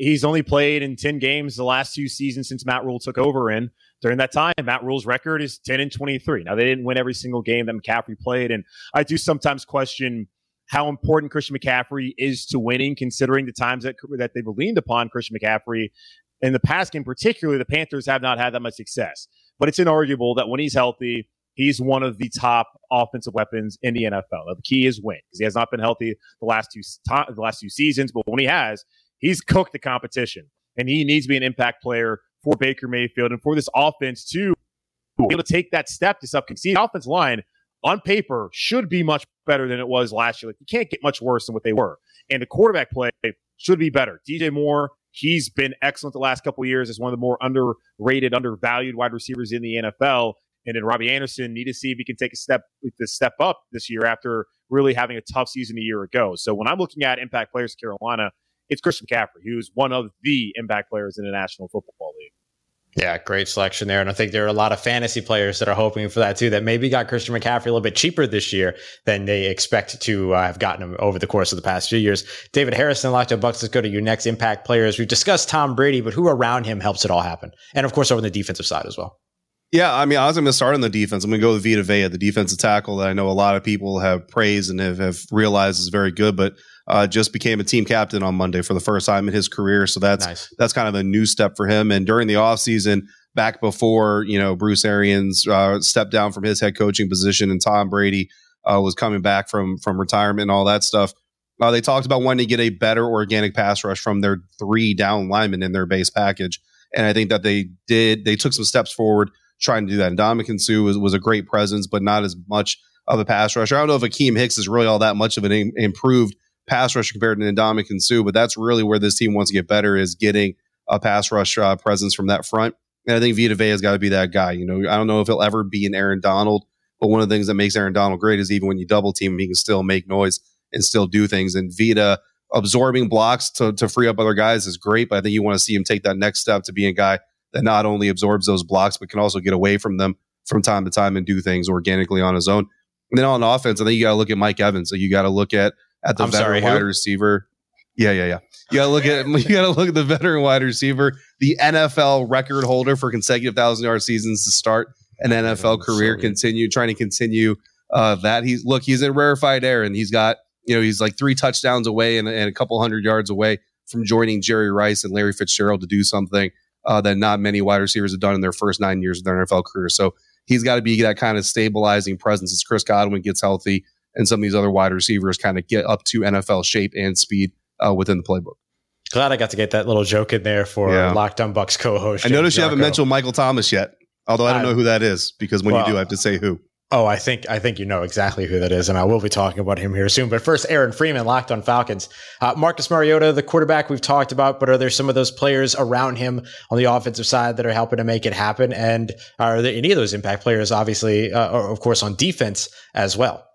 Speaker 6: he's only played in ten games the last two seasons since Matt Rule took over. And during that time, Matt Rule's record is ten and twenty-three. Now, they didn't win every single game that McCaffrey played. And I do sometimes question how important Christian McCaffrey is to winning, considering the times that, that they've leaned upon Christian McCaffrey. In the past game, particularly, the Panthers have not had that much success. But it's inarguable that when he's healthy, he's one of the top offensive weapons in the N F L. The key is win, because he has not been healthy the last two the last two seasons. But when he has, he's cooked the competition, and he needs to be an impact player for Baker Mayfield and for this offense to be able to take that step to up. See, the offensive line on paper should be much better than it was last year. Like, you can't get much worse than what they were, and the quarterback play should be better. D J Moore. He's been excellent the last couple of years as one of the more underrated, undervalued wide receivers in the N F L. And then Robbie Anderson, need to see if he can take a step to step up this year after really having a tough season a year ago. So when I'm looking at impact players in Carolina, it's Christian McCaffrey, who's one of the impact players in the National Football League.
Speaker 9: Yeah, great selection there. And I think there are a lot of fantasy players that are hoping for that too, that maybe got Christian McCaffrey a little bit cheaper this year than they expect to uh, have gotten him over the course of the past few years. David Harrison, Locked On Bucs, let's go to your next impact players. We've discussed Tom Brady, but who around him helps it all happen? And of course, over the defensive side as well.
Speaker 10: Yeah, I mean, I was going to start on the defense. I'm going to go with Vita Vea, the defensive tackle that I know a lot of people have praised and have, have realized is very good, but uh, just became a team captain on Monday for the first time in his career. So that's nice. That's kind of a new step for him. And during the offseason, back before, you know, Bruce Arians uh, stepped down from his head coaching position and Tom Brady uh, was coming back from from retirement and all that stuff, uh, they talked about wanting to get a better organic pass rush from their three down linemen in their base package. And I think that they did. They took some steps forward trying to do that. And Ndamukong Suh was, was a great presence, but not as much of a pass rusher. I don't know if Akeem Hicks is really all that much of an im- improved pass rusher compared to Ndamukong Suh, but that's really where this team wants to get better, is getting a pass rush uh, presence from that front. And I think Vita Vea has got to be that guy. You know, I don't know if he'll ever be an Aaron Donald, but one of the things that makes Aaron Donald great is even when you double team him, he can still make noise and still do things. And Vita absorbing blocks to, to free up other guys is great, but I think you want to see him take that next step to being a guy that not only absorbs those blocks, but can also get away from them from time to time and do things organically on his own. And then on offense, I think you got to look at Mike Evans. So you got to look at at the I'm veteran sorry, wide who? receiver. Yeah, yeah, yeah. You got to look at you got to look at the veteran wide receiver, the N F L record holder for consecutive thousand yard seasons to start an N F L career. So continue trying to continue uh, that. He's look, he's in rarefied air, and he's got you know he's like three touchdowns away and, and a couple hundred yards away from joining Jerry Rice and Larry Fitzgerald to do something Uh, that not many wide receivers have done in their first nine years of their N F L career. So he's got to be that kind of stabilizing presence as Chris Godwin gets healthy and some of these other wide receivers kind of get up to N F L shape and speed uh, within the playbook.
Speaker 9: Glad I got to get that little joke in there for yeah. Locked On Bucs co-host.
Speaker 10: I noticed you haven't mentioned Michael Thomas yet, although I don't I, know who that is, because when well, you do, I have to say who.
Speaker 9: Oh, I think I think you know exactly who that is, and I will be talking about him here soon. But first, Aaron Freeman, Locked On Falcons. Uh, Marcus Mariota, the quarterback we've talked about, but are there some of those players around him on the offensive side that are helping to make it happen? And are there any of those impact players, obviously, uh, or of course, on defense as well?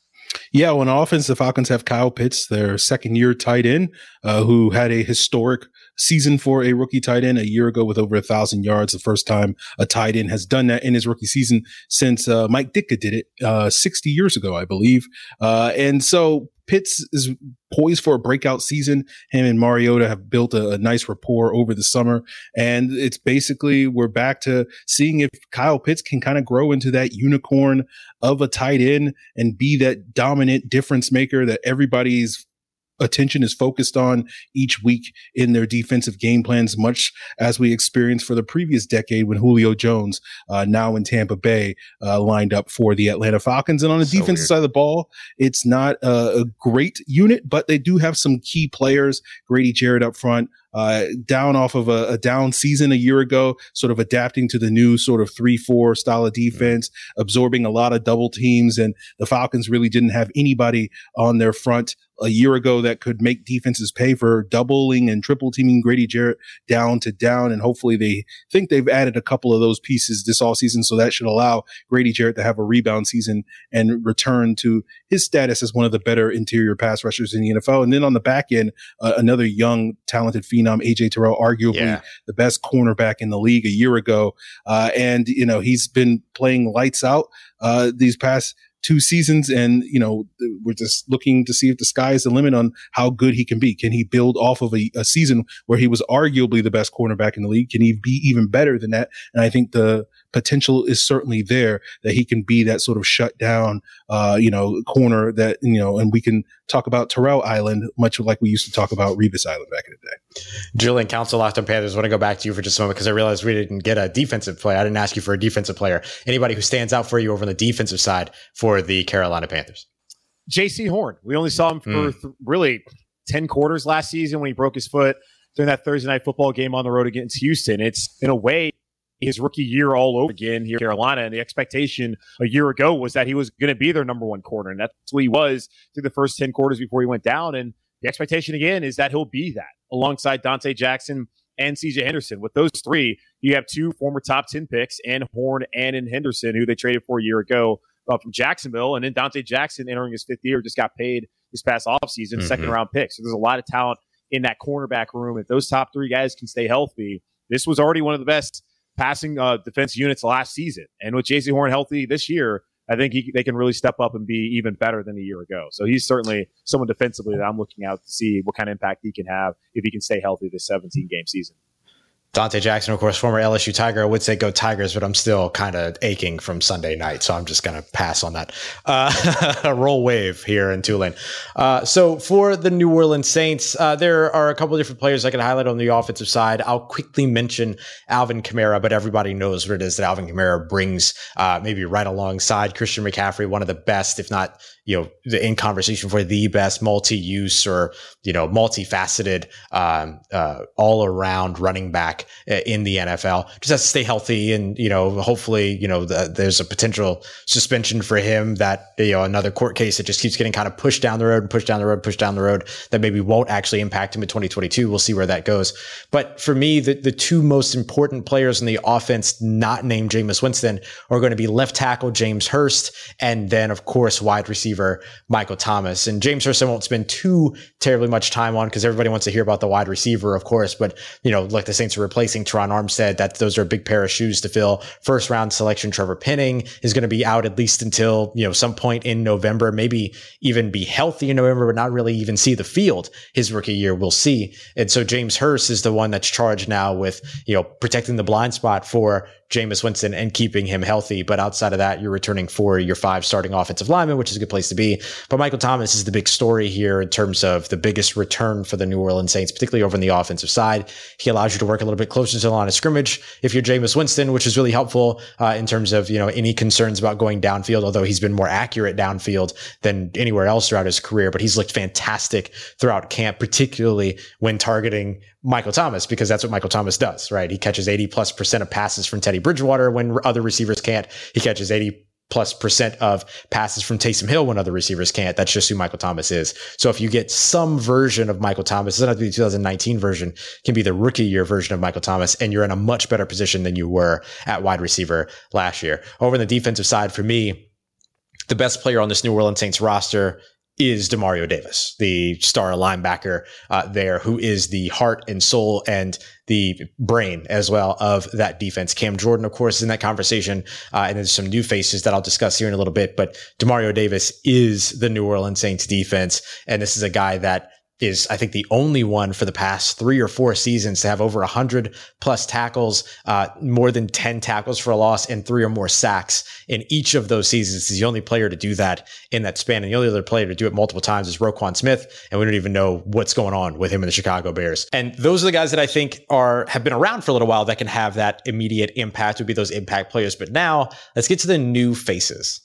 Speaker 7: Yeah, on offense, the Falcons have Kyle Pitts, their second-year tight end, uh, who had a historic season for a rookie tight end a year ago with over a thousand yards. The first time a tight end has done that in his rookie season since uh, Mike Ditka did it uh, sixty years ago, I believe. Uh, and so Pitts is poised for a breakout season. Him and Mariota have built a, a nice rapport over the summer. And it's basically, we're back to seeing if Kyle Pitts can kind of grow into that unicorn of a tight end and be that dominant difference maker that everybody's attention is focused on each week in their defensive game plans, much as we experienced for the previous decade when Julio Jones, uh, now in Tampa Bay, uh, lined up for the Atlanta Falcons. And on the so defensive weird. side of the ball, it's not a, a great unit, but they do have some key players. Grady Jarrett up front, uh, down off of a, a down season a year ago, sort of adapting to the new sort of three four style of defense, mm-hmm. absorbing a lot of double teams. And the Falcons really didn't have anybody on their front a year ago that could make defenses pay for doubling and triple teaming Grady Jarrett down to down. And hopefully they think they've added a couple of those pieces this offseason. So that should allow Grady Jarrett to have a rebound season and return to his status as one of the better interior pass rushers in the N F L. And then on the back end, uh, another young, talented phenom, A J Terrell, arguably yeah. the best cornerback in the league a year ago. Uh, and, you know, he's been playing lights out uh, these past two seasons, and you know we're just looking to see if the sky is the limit on how good he can be. Can he build off of a, a season where he was arguably the best cornerback in the league? Can he be even better than that? And I think the potential is certainly there that he can be that sort of shut down, uh, you know, corner that, you know, and we can talk about Terrell Island, much like we used to talk about Revis Island back in the day.
Speaker 9: Julian, Council Locked on Panthers, I want to go back to you for just a moment because I realized we didn't get a defensive player. I didn't ask you for a defensive player. Anybody who stands out for you over on the defensive side for the Carolina Panthers?
Speaker 6: J C Horn. We only saw him for
Speaker 9: Mm.
Speaker 6: th- really ten quarters last season when he broke his foot during that Thursday night football game on the road against Houston. It's, in a way, his rookie year all over again here in Carolina. And the expectation a year ago was that he was going to be their number one corner. And that's what he was through the first ten quarters before he went down. And the expectation again is that he'll be that alongside Dante Jackson and C J Henderson. With those three, you have two former top ten picks and Horn and in Henderson, who they traded for a year ago uh, from Jacksonville. And then Dante Jackson, entering his fifth year, just got paid this past offseason, mm-hmm. second round pick. So there's a lot of talent in that cornerback room. If those top three guys can stay healthy, this was already one of the best passing uh, defense units last season. And with J C Horn healthy this year, I think he, they can really step up and be even better than a year ago. So he's certainly someone defensively that I'm looking out to see what kind of impact he can have if he can stay healthy this seventeen-game season.
Speaker 9: Dante Jackson, of course, former L S U Tiger. I would say go Tigers, but I'm still kind of aching from Sunday night, so I'm just going to pass on that. Uh, roll wave here in Tulane. Uh, so for the New Orleans Saints, uh, there are a couple of different players I can highlight on the offensive side. I'll quickly mention Alvin Kamara, but everybody knows what it is that Alvin Kamara brings, uh, maybe right alongside Christian McCaffrey, one of the best, if not, you know, in conversation for the best multi-use or, you know, multifaceted, um, uh, all around running back in the N F L. Just has to stay healthy, and you know, hopefully, you know, the, there's a potential suspension for him that, you know, another court case that just keeps getting kind of pushed down the road and pushed down the road, pushed down the road that maybe won't actually impact him in twenty twenty-two. We'll see where that goes. But for me, the, the two most important players in the offense, not named Jameis Winston, are going to be left tackle James Hurst, and then of course wide receiver Michael Thomas. And James Hurst I won't spend too terribly much time on because everybody wants to hear about the wide receiver, of course. But you know, like the Saints are replacing Teron Armstead, that those are a big pair of shoes to fill. First round selection Trevor Penning is going to be out at least until, you know, some point in November, maybe even be healthy in November, but not really even see the field his rookie year. We'll see. And so James Hurst is the one that's charged now with, you know, protecting the blind spot for Jameis Winston and keeping him healthy. But outside of that, you're returning for your five starting offensive linemen, which is a good place to be. But Michael Thomas is the big story here in terms of the biggest return for the New Orleans Saints, particularly over on the offensive side. He allows you to work a little bit closer to the line of scrimmage if you're Jameis Winston, which is really helpful uh, in terms of, you know, any concerns about going downfield, although he's been more accurate downfield than anywhere else throughout his career. But he's looked fantastic throughout camp, particularly when targeting Michael Thomas, because that's what Michael Thomas does, right? He catches eighty plus percent of passes from Teddy Bridgewater when other receivers can't. He catches eighty plus percent of passes from Taysom Hill when other receivers can't. That's just who Michael Thomas is. So if you get some version of Michael Thomas, it doesn't have to be the two thousand nineteen version, it can be the rookie year version of Michael Thomas, and you're in a much better position than you were at wide receiver last year. Over on the defensive side, for me, the best player on this New Orleans Saints roster is Demario Davis, the star linebacker uh, there, who is the heart and soul and the brain as well of that defense. Cam Jordan, of course, is in that conversation. Uh, and there's some new faces that I'll discuss here in a little bit, but Demario Davis is the New Orleans Saints defense. And this is a guy that is, I think, the only one for the past three or four seasons to have over one hundred plus tackles, uh, more than ten tackles for a loss, and three or more sacks in each of those seasons. He's the only player to do that in that span. And the only other player to do it multiple times is Roquan Smith. And we don't even know what's going on with him in the Chicago Bears. And those are the guys that I think are have been around for a little while that can have that immediate impact, would be those impact players. But now let's get to the new faces.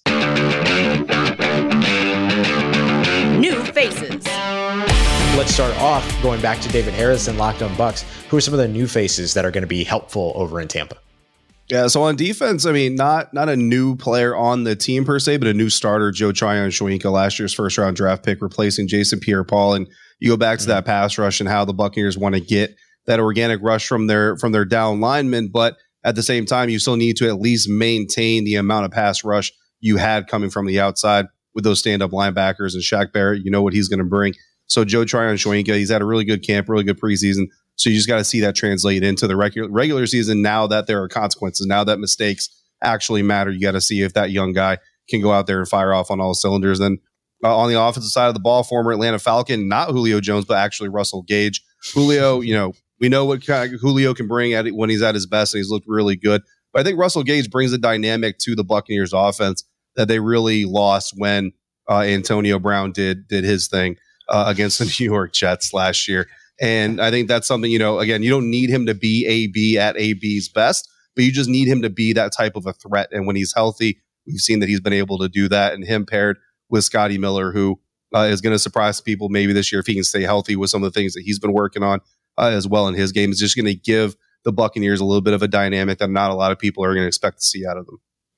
Speaker 5: New faces.
Speaker 9: Let's start off going back to David Harrison, Locked on Bucks. Who are some of the new faces that are going to be helpful over in Tampa?
Speaker 10: Yeah, so on defense, I mean, not not a new player on the team per se, but a new starter, Joe Tryon-Shoyinka, last year's first round draft pick, replacing Jason Pierre-Paul. And you go back to mm-hmm. that pass rush and how the Buccaneers want to get that organic rush from their from their down linemen, but at the same time, you still need to at least maintain the amount of pass rush you had coming from the outside with those stand-up linebackers and Shaq Barrett. You know what he's going to bring. So Joe Tryon-Shoyinka, he's had a really good camp, really good preseason. So you just got to see that translate into the regular regular season. Now that there are consequences, now that mistakes actually matter, you got to see if that young guy can go out there and fire off on all cylinders. Then uh, on the offensive side of the ball, former Atlanta Falcon, not Julio Jones, but actually Russell Gage. Julio, you know, we know what kind of Julio can bring at it when he's at his best, and he's looked really good. But I think Russell Gage brings a dynamic to the Buccaneers offense that they really lost when uh, Antonio Brown did did his thing uh, against the New York Jets last year. And I think that's something, you know, again, you don't need him to be A B at A B's best, but you just need him to be that type of a threat. And when he's healthy, we've seen that he's been able to do that. And him paired with Scotty Miller, who uh, is going to surprise people maybe this year if he can stay healthy with some of the things that he's been working on uh, as well in his game, is just going to give the Buccaneers a little bit of a dynamic that not a lot of people are going to expect to see out of them.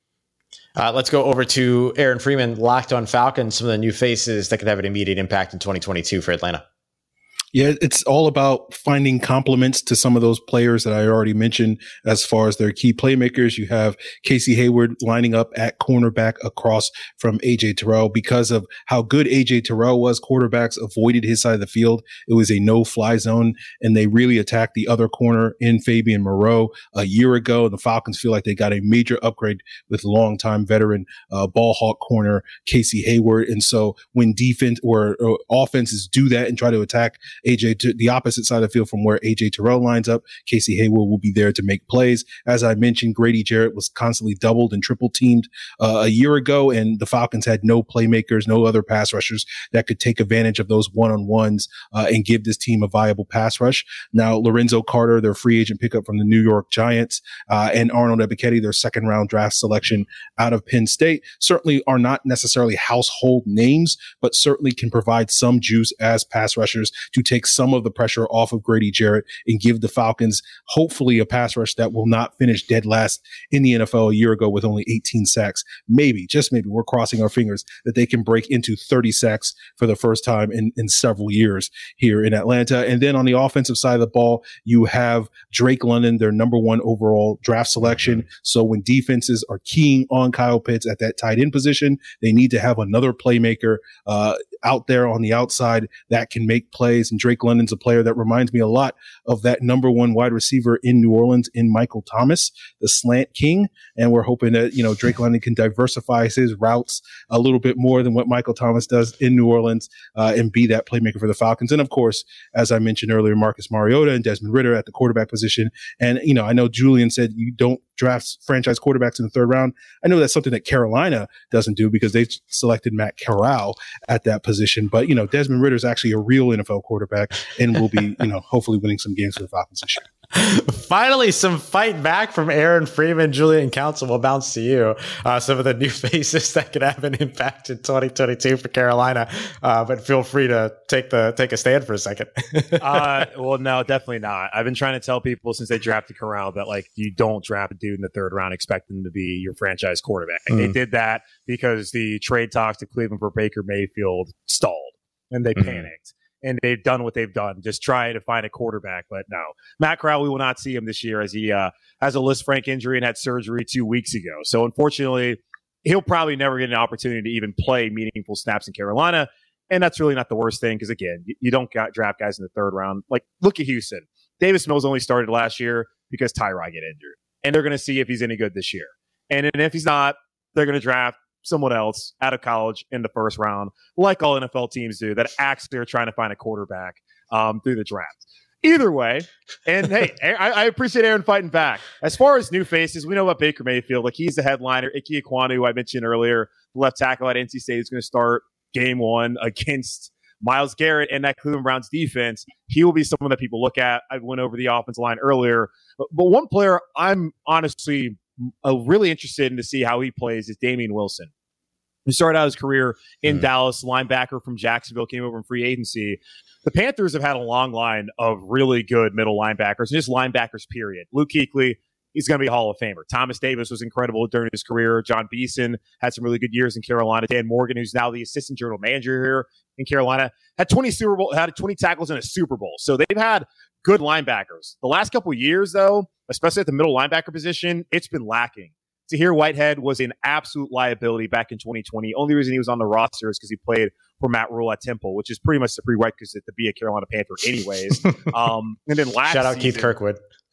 Speaker 9: Uh, let's go over to Aaron Freeman, Locked on Falcons, some of the new faces that could have an immediate impact in twenty twenty-two for Atlanta.
Speaker 7: Yeah, it's all about finding complements to some of those players that I already mentioned as far as their key playmakers. You have Casey Hayward lining up at cornerback across from A J Terrell. Because of how good A J Terrell was, quarterbacks avoided his side of the field. It was a no-fly zone, and they really attacked the other corner in Fabian Moreau a year ago. The Falcons feel like they got a major upgrade with longtime veteran uh, ball hawk corner Casey Hayward. And so when defense or, or offenses do that and try to attack A J to the opposite side of the field from where A J Terrell lines up, Casey Hayward will be there to make plays. As I mentioned, Grady Jarrett was constantly doubled and triple teamed uh, a year ago, and the Falcons had no playmakers, no other pass rushers that could take advantage of those one-on-ones uh, and give this team a viable pass rush. Now, Lorenzo Carter, their free agent pickup from the New York Giants, uh, and Arnold Ebiketie, their second round draft selection out of Penn State, certainly are not necessarily household names, but certainly can provide some juice as pass rushers to take some of the pressure off of Grady Jarrett and give the Falcons hopefully a pass rush that will not finish dead last in the N F L a year ago with only eighteen sacks. Maybe, just maybe, we're crossing our fingers that they can break into thirty sacks for the first time in, in several years here in Atlanta. And then on the offensive side of the ball, you have Drake London, their number one overall draft selection. So when defenses are keying on Kyle Pitts at that tight end position, they need to have another playmaker uh, out there on the outside that can make plays. And Drake London's a player that reminds me a lot of that number one wide receiver in New Orleans in Michael Thomas, the slant king. And we're hoping that, you know, Drake London can diversify his routes a little bit more than what Michael Thomas does in New Orleans uh, and be that playmaker for the Falcons. And of course, as I mentioned earlier, Marcus Mariota and Desmond Ridder at the quarterback position. And, you know, I know Julian said you don't draft franchise quarterbacks in the third round. I know that's something that Carolina doesn't do because they selected Matt Corral at that position. But, you know, Desmond Ridder is actually a real N F L quarterback and will be, you know, hopefully winning some games for the Falcons this year.
Speaker 9: Finally, some fight back from Aaron Freeman. Julian Council will bounce to you. Uh, some of the new faces that could have an impact in twenty twenty-two for Carolina. Uh, but feel free to take the take a stand for a second.
Speaker 6: uh, well, no, definitely not. I've been trying to tell people since they drafted Corral that, like, you don't draft a dude in the third round expecting him to be your franchise quarterback. Mm. They did that because the trade talks to Cleveland for Baker Mayfield stalled and they mm-hmm. panicked. And they've done what they've done, just trying to find a quarterback. But no, Matt Corral, we will not see him this year as he uh, has a Lisfranc injury and had surgery two weeks ago. So unfortunately, he'll probably never get an opportunity to even play meaningful snaps in Carolina. And that's really not the worst thing because, again, you, you don't got, draft guys in the third round. Like, look at Houston. Davis Mills only started last year because Tyrod get injured. And they're going to see if he's any good this year. And, and if he's not, they're going to draft someone else out of college in the first round, like all N F L teams do, that actually are trying to find a quarterback um, through the draft. Either way, and hey, I, I appreciate Aaron fighting back. As far as new faces, we know about Baker Mayfield. Like, he's the headliner. Ike Ekwonu, who I mentioned earlier, the left tackle at N C State, is going to start game one against Myles Garrett and that Cleveland Browns defense. He will be someone that people look at. I went over the offensive line earlier. But, but one player I'm honestly uh, really interested in to see how he plays is Damian Wilson. He started out his career in mm. Dallas, linebacker from Jacksonville, came over in free agency. The Panthers have had a long line of really good middle linebackers, and just linebackers, period. Luke Kuechly, he's going to be a Hall of Famer. Thomas Davis was incredible during his career. John Beeson had some really good years in Carolina. Dan Morgan, who's now the assistant general manager here in Carolina, had twenty Super Bowl, had twenty tackles in a Super Bowl. So they've had good linebackers. The last couple of years, though, especially at the middle linebacker position, it's been lacking. Tahir Whitehead was an absolute liability back in twenty twenty. Only reason he was on the roster is because he played for Matt Rule at Temple, which is pretty much the prerequisite to be a Carolina Panther anyways. um, and then last
Speaker 9: Shout out
Speaker 6: season,
Speaker 9: Keith Kirkwood.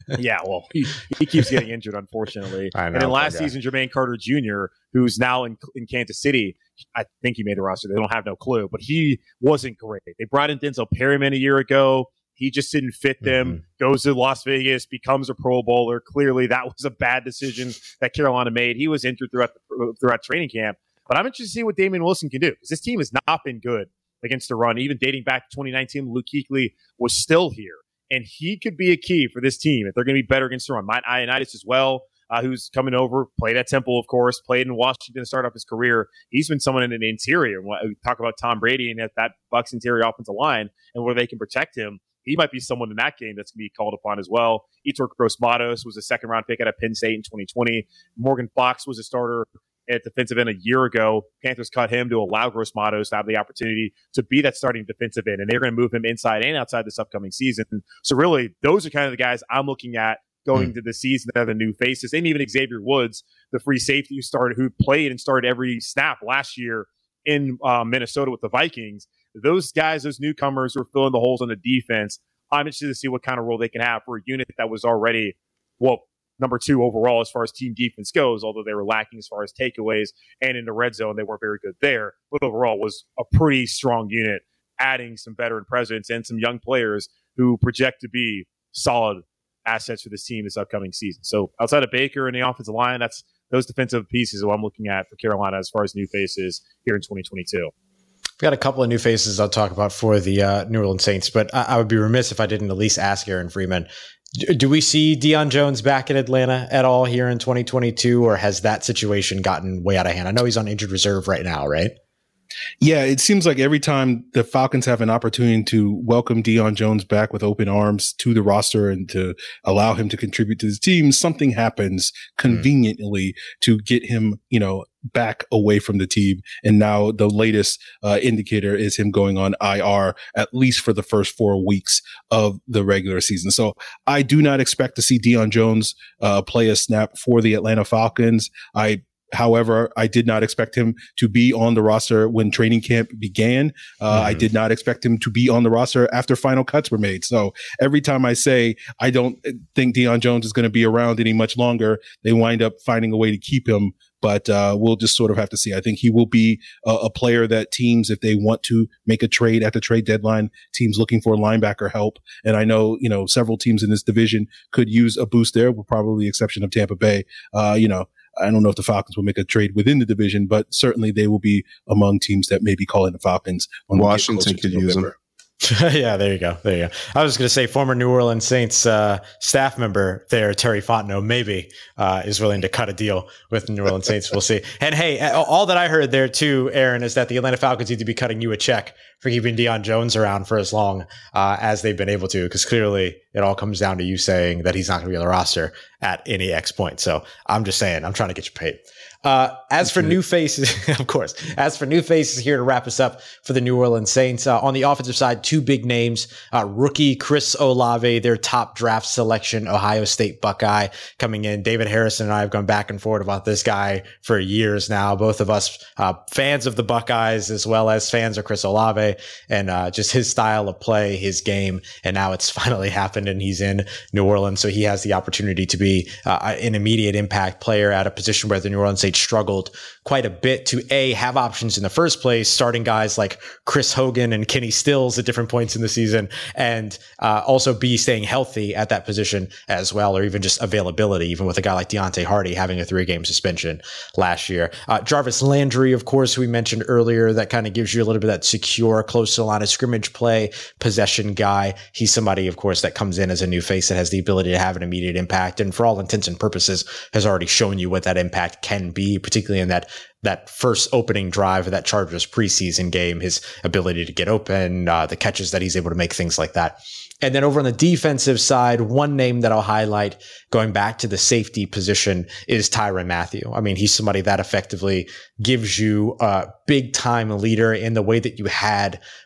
Speaker 6: Yeah, well, he, he keeps getting injured, unfortunately.
Speaker 9: I know,
Speaker 6: and then last
Speaker 9: poor guy.
Speaker 6: season, Jermaine Carter Junior, who's now in, in Kansas City, I think he made the roster. They don't have no clue, but he wasn't great. They brought in Denzel Perryman a year ago. He just didn't fit them, mm-hmm. goes to Las Vegas, becomes a Pro Bowler. Clearly, that was a bad decision that Carolina made. He was injured throughout the, throughout training camp. But I'm interested to see what Damian Wilson can do, because this team has not been good against the run. Even dating back to twenty nineteen, Luke Kuechly was still here. And he could be a key for this team if they're going to be better against the run. Mike Ioannidis as well, uh, who's coming over, played at Temple, of course, played in Washington to start off his career. He's been someone in an interior. We talk about Tom Brady and that Bucs interior offensive line and where they can protect him. He might be someone in that game that's going to be called upon as well. Yetur Gross-Matos was a second-round pick out of Penn State in twenty twenty. Morgan Fox was a starter at defensive end a year ago. Panthers cut him to allow Gross-Matos to have the opportunity to be that starting defensive end, and they're going to move him inside and outside this upcoming season. So really, those are kind of the guys I'm looking at going mm. to the season that are the new faces. And even Xavier Woods, the free safety who started, who played and started every snap last year in uh, Minnesota with the Vikings. Those guys, those newcomers who are filling the holes on the defense. I'm interested to see what kind of role they can have for a unit that was already, well, number two overall as far as team defense goes, although they were lacking as far as takeaways, and in the red zone, they weren't very good there. But overall was a pretty strong unit, adding some veteran presence and some young players who project to be solid assets for this team this upcoming season. So outside of Baker and the offensive line, that's those defensive pieces what I'm looking at for Carolina as far as new faces here in twenty twenty-two.
Speaker 9: We've got a couple of new faces I'll talk about for the uh, New Orleans Saints, but I-, I would be remiss if I didn't at least ask Aaron Freeman. D- do we see Deion Jones back in Atlanta at all here in twenty twenty-two, or has that situation gotten way out of hand? I know he's on injured reserve right now, right?
Speaker 7: Yeah, it seems like every time the Falcons have an opportunity to welcome Deion Jones back with open arms to the roster and to allow him to contribute to the team, something happens conveniently mm. to get him, you know, back away from the team. And now the latest uh, indicator is him going on I R at least for the first four weeks of the regular season. So I do not expect to see Deion Jones uh, play a snap for the Atlanta Falcons. I However, I did not expect him to be on the roster when training camp began. Uh, mm-hmm. I did not expect him to be on the roster after final cuts were made. So every time I say I don't think Deion Jones is going to be around any much longer, they wind up finding a way to keep him. But uh, we'll just sort of have to see. I think he will be a, a player that teams, if they want to make a trade at the trade deadline, teams looking for linebacker help. And I know, you know, several teams in this division could use a boost there, with probably the exception of Tampa Bay. Uh, you know, I don't know if the Falcons will make a trade within the division, but certainly they will be among teams that may be calling the Falcons. When
Speaker 10: Washington could use them.
Speaker 9: Yeah, there you go. There you go. I was going to say former New Orleans Saints uh, staff member there, Terry Fontenot, maybe uh, is willing to cut a deal with the New Orleans Saints. We'll see. And hey, all that I heard there too, Aaron, is that the Atlanta Falcons need to be cutting you a check for keeping Deion Jones around for as long uh, as they've been able to, because clearly it all comes down to you saying that he's not going to be on the roster at any X point. So I'm just saying, I'm trying to get you paid. Uh, as for new faces, of course, as for new faces here to wrap us up for the New Orleans Saints, uh, on the offensive side, two big names, uh, rookie Chris Olave, their top draft selection, Ohio State Buckeye coming in. David Harrison and I have gone back and forth about this guy for years now. Both of us, uh, fans of the Buckeyes as well as fans of Chris Olave, and, uh, just his style of play, his game. And now it's finally happened and he's in New Orleans. So he has the opportunity to be, uh, an immediate impact player at a position where the New Orleans Saints struggled quite a bit to A, have options in the first place, starting guys like Chris Hogan and Kenny Stills at different points in the season, and uh, also B, staying healthy at that position as well, or even just availability, even with a guy like Deontay Hardy having a three-game suspension last year. Uh, Jarvis Landry, of course, we mentioned earlier, that kind of gives you a little bit of that secure, close to the line of scrimmage play, possession guy. He's somebody, of course, that comes in as a new face that has the ability to have an immediate impact, and for all intents and purposes has already shown you what that impact can be, particularly in that that first opening drive of that Chargers preseason game, his ability to get open, uh, the catches that he's able to make, things like that. And then over on the defensive side, one name that I'll highlight going back to the safety position is Tyrann Mathieu. I mean, he's somebody that effectively gives you a big time leader in the way that you had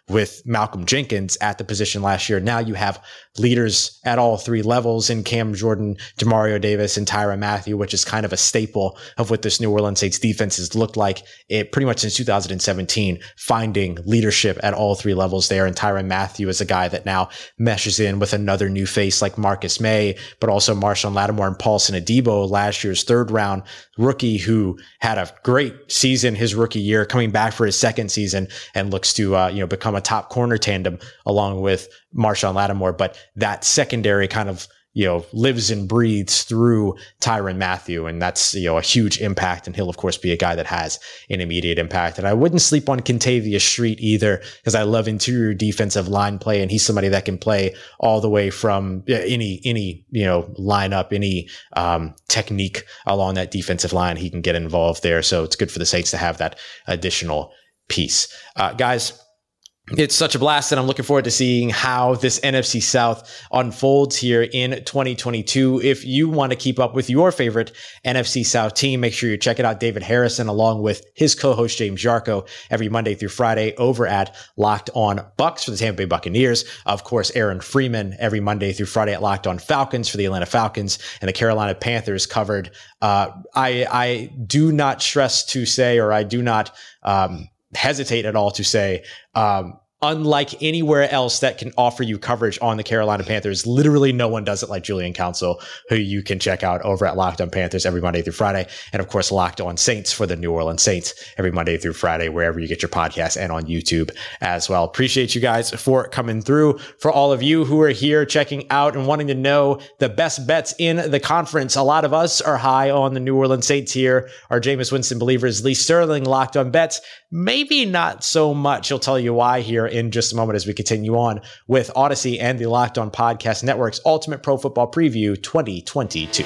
Speaker 9: with Malcolm Jenkins at the position last year. Now you have leaders at all three levels in Cam Jordan, Demario Davis, and Tyrann Mathieu, which is kind of a staple of what this New Orleans Saints defense has looked like it pretty much since two thousand seventeen, finding leadership at all three levels there. And Tyrann Mathieu is a guy that now meshes in with another new face like Marcus May, but also Marshawn Lattimore and Paulson Adebo, last year's third round rookie who had a great season his rookie year, coming back for his second season and looks to, uh, you know, become a top corner tandem along with Marshawn Lattimore. But that secondary kind of, you know, lives and breathes through Tyrann Mathieu. And that's, you know, a huge impact. And he'll, of course, be a guy that has an immediate impact. And I wouldn't sleep on Kentavious Street either, because I love interior defensive line play. And he's somebody that can play all the way from any, any, you know, lineup, any, um, technique along that defensive line. He can get involved there. So it's good for the Saints to have that additional piece. Uh, guys, it's such a blast, and I'm looking forward to seeing how this N F C South unfolds here in twenty twenty-two. If you want to keep up with your favorite N F C South team, make sure you're checking out David Harrison along with his co-host James Yarko every Monday through Friday over at Locked On Bucks for the Tampa Bay Buccaneers. Of course, Aaron Freeman every Monday through Friday at Locked On Falcons for the Atlanta Falcons and the Carolina Panthers covered. Uh, I, I do not stress to say, or I do not, um, hesitate at all to say, um, unlike anywhere else that can offer you coverage on the Carolina Panthers, literally no one does it like Julian Council, who you can check out over at Locked On Panthers every Monday through Friday. And of course, Locked On Saints for the New Orleans Saints every Monday through Friday, wherever you get your podcasts and on YouTube as well. Appreciate you guys for coming through. For all of you who are here checking out and wanting to know the best bets in the conference, a lot of us are high on the New Orleans Saints here. Our Jameis Winston believers, Lee Sterling, Locked On Bets, maybe not so much. He'll tell you why here in just a moment as we continue on with Odyssey and the Locked On Podcast Network's Ultimate Pro Football Preview twenty twenty-two.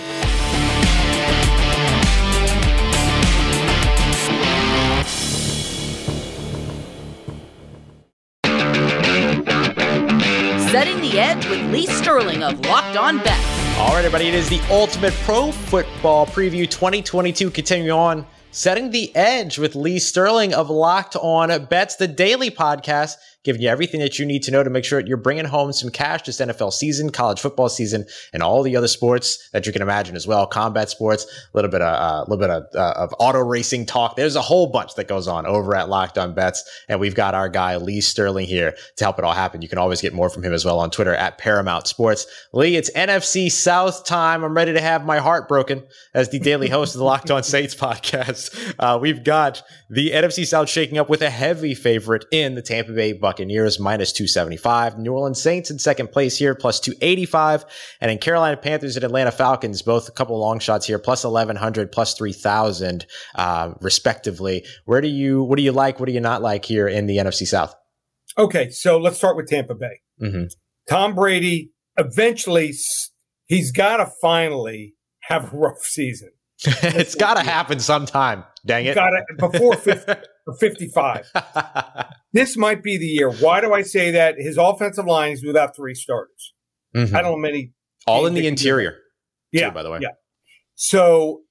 Speaker 5: Setting the edge with Lee Sterling of Locked On Bets.
Speaker 9: All right, everybody, it is the Ultimate Pro Football Preview twenty twenty-two. Continuing on, setting the edge with Lee Sterling of Locked On Bets, the daily podcast, giving you everything that you need to know to make sure that you're bringing home some cash this N F L season, college football season, and all the other sports that you can imagine as well. Combat sports, a little bit of a uh, little bit of, uh, of auto racing talk. There's a whole bunch that goes on over at Locked On Bets, and we've got our guy Lee Sterling here to help it all happen. You can always get more from him as well on Twitter at Paramount Sports. Lee, it's N F C South time. I'm ready to have my heart broken as the daily host of the Locked On Saints podcast. Uh, we've got the N F C South shaking up with a heavy favorite in the Tampa Bay Buccaneers, minus two seventy-five. New Orleans Saints in second place here, plus two eighty-five. And in Carolina Panthers and Atlanta Falcons, both a couple of long shots here, plus eleven hundred, plus three thousand, uh, respectively. Where do you, what do you like? What do you not like here in the N F C South?
Speaker 8: Okay, so let's start with Tampa Bay.
Speaker 9: Mm-hmm.
Speaker 8: Tom Brady, eventually, he's got to finally have a rough season.
Speaker 9: It's got to happen sometime. Dang it.
Speaker 8: Got it before fifty, fifty-five. This might be the year. Why do I say that? His offensive line is without three starters.
Speaker 9: Mm-hmm.
Speaker 8: I don't know many.
Speaker 9: All in the interior.
Speaker 8: Yeah.
Speaker 9: Too, by the way.
Speaker 8: Yeah. So,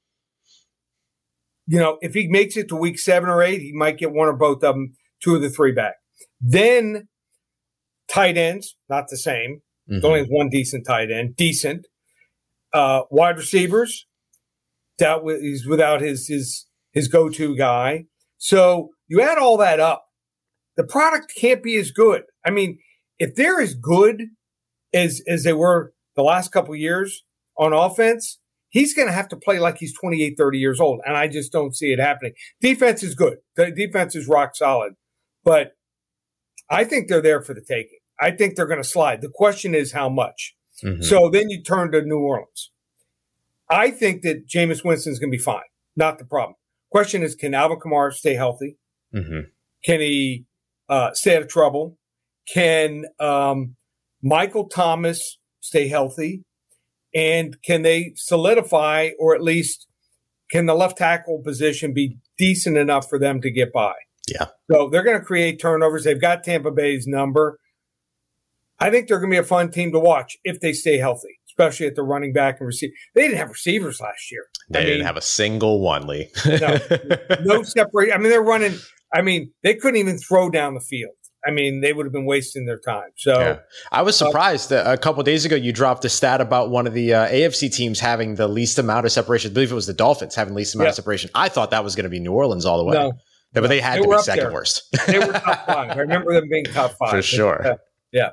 Speaker 8: you know, if he makes it to week seven or eight, he might get one or both of them, two of the three back. Then tight ends, not the same.
Speaker 9: Mm-hmm.
Speaker 8: Only has one decent tight end. Decent. Uh, wide receivers. That he's without his his his go-to guy. So you add all that up, the product can't be as good. I mean, if they're as good as as they were the last couple of years on offense, he's going to have to play like he's twenty-eight, thirty years old, and I just don't see it happening. Defense is good. The defense is rock solid, but I think they're there for the taking. I think they're going to slide. The question is how much. Mm-hmm. So then you turn to New Orleans. I think that Jameis Winston is going to be fine. Not the problem. Question is, can Alvin Kamara stay healthy?
Speaker 9: Mm-hmm.
Speaker 8: Can he uh, stay out of trouble? Can um, Michael Thomas stay healthy? And can they solidify, or at least can the left tackle position be decent enough for them to get by?
Speaker 9: Yeah.
Speaker 8: So they're going to create turnovers. They've got Tampa Bay's number. I think they're going to be a fun team to watch if they stay healthy, especially at the running back and receiver. They didn't have receivers last year.
Speaker 9: They I didn't mean, have a single one, Lee.
Speaker 8: no, no separate. I mean, they're running. I mean, they couldn't even throw down the field. I mean, they would have been wasting their time. So
Speaker 9: yeah. I was surprised uh, that a couple of days ago you dropped a stat about one of the uh, A F C teams having the least amount of separation. I believe it was the Dolphins having the least amount
Speaker 8: yeah.
Speaker 9: of separation. I thought that was going to be New Orleans all the way.
Speaker 8: No,
Speaker 9: but they had
Speaker 8: they
Speaker 9: to be second
Speaker 8: there.
Speaker 9: worst.
Speaker 8: They were top five. I remember them being top five.
Speaker 9: For sure.
Speaker 8: Uh, yeah.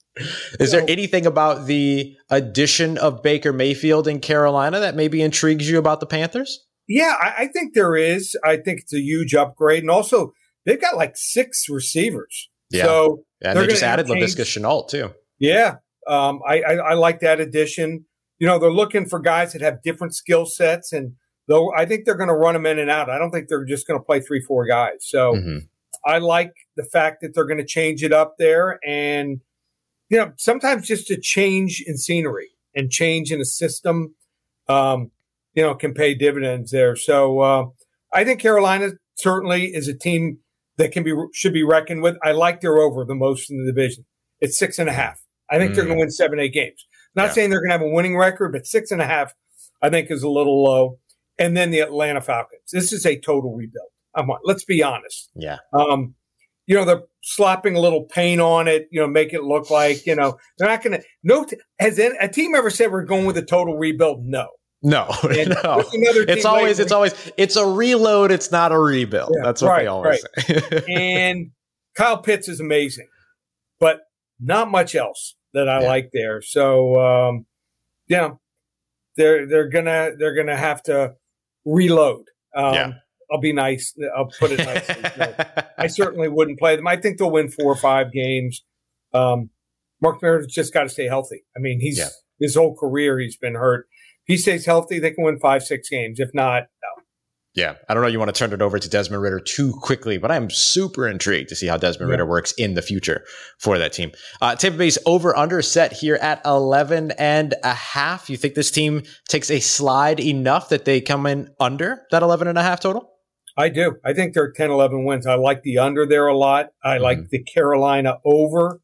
Speaker 9: Is there anything about the addition of Baker Mayfield in Carolina that maybe intrigues you about the Panthers?
Speaker 8: Yeah, I, I think there is. I think it's a huge upgrade. And also, they've got like six receivers.
Speaker 9: Yeah.
Speaker 8: So
Speaker 9: yeah, and they just added Laviska Shenault, too.
Speaker 8: Yeah. Um, I, I, I like that addition. You know, they're looking for guys that have different skill sets. And though I think they're going to run them in and out. I don't think they're just going to play three, four guys. So mm-hmm. I like the fact that they're going to change it up there. And, you know, sometimes just a change in scenery and change in a system, um, you know, can pay dividends there. So uh, I think Carolina certainly is a team that can be should be reckoned with. I like their over the most in the division. It's six and a half. I think mm. they're going to win seven, eight games. Not yeah. saying they're going to have a winning record, but six and a half I think is a little low. And then the Atlanta Falcons. This is a total rebuild. I'm, let's be honest.
Speaker 9: Yeah.
Speaker 8: Um, you know, they're slapping a little paint on it, you know, make it look like, you know, they're not going to – no. T- has a team ever said we're going with a total rebuild? No.
Speaker 9: No, no. It's always, it's always, it's a reload. It's not a rebuild. Yeah, That's what right, they always
Speaker 8: right.
Speaker 9: say.
Speaker 8: And Kyle Pitts is amazing, but not much else that I yeah. like there. So, um, yeah, they're they're gonna they're gonna have to reload. Um, yeah. I'll be nice. I'll put it nicely. No, I certainly wouldn't play them. I think they'll win four or five games. Um, Mark Meredith's just got to stay healthy. I mean, he's yeah. his whole career he's been hurt. If he stays healthy, they can win five, six games. If not, no.
Speaker 9: Yeah. I don't know you want to turn it over to Desmond Ridder too quickly, but I'm super intrigued to see how Desmond yeah. Ridder works in the future for that team. Uh, Tampa Bay's over-under set here at eleven and a half. You think this team takes a slide enough that they come in under that eleven and a half total?
Speaker 8: I do. I think they're ten, eleven wins. I like the under there a lot. I like mm. the Carolina over.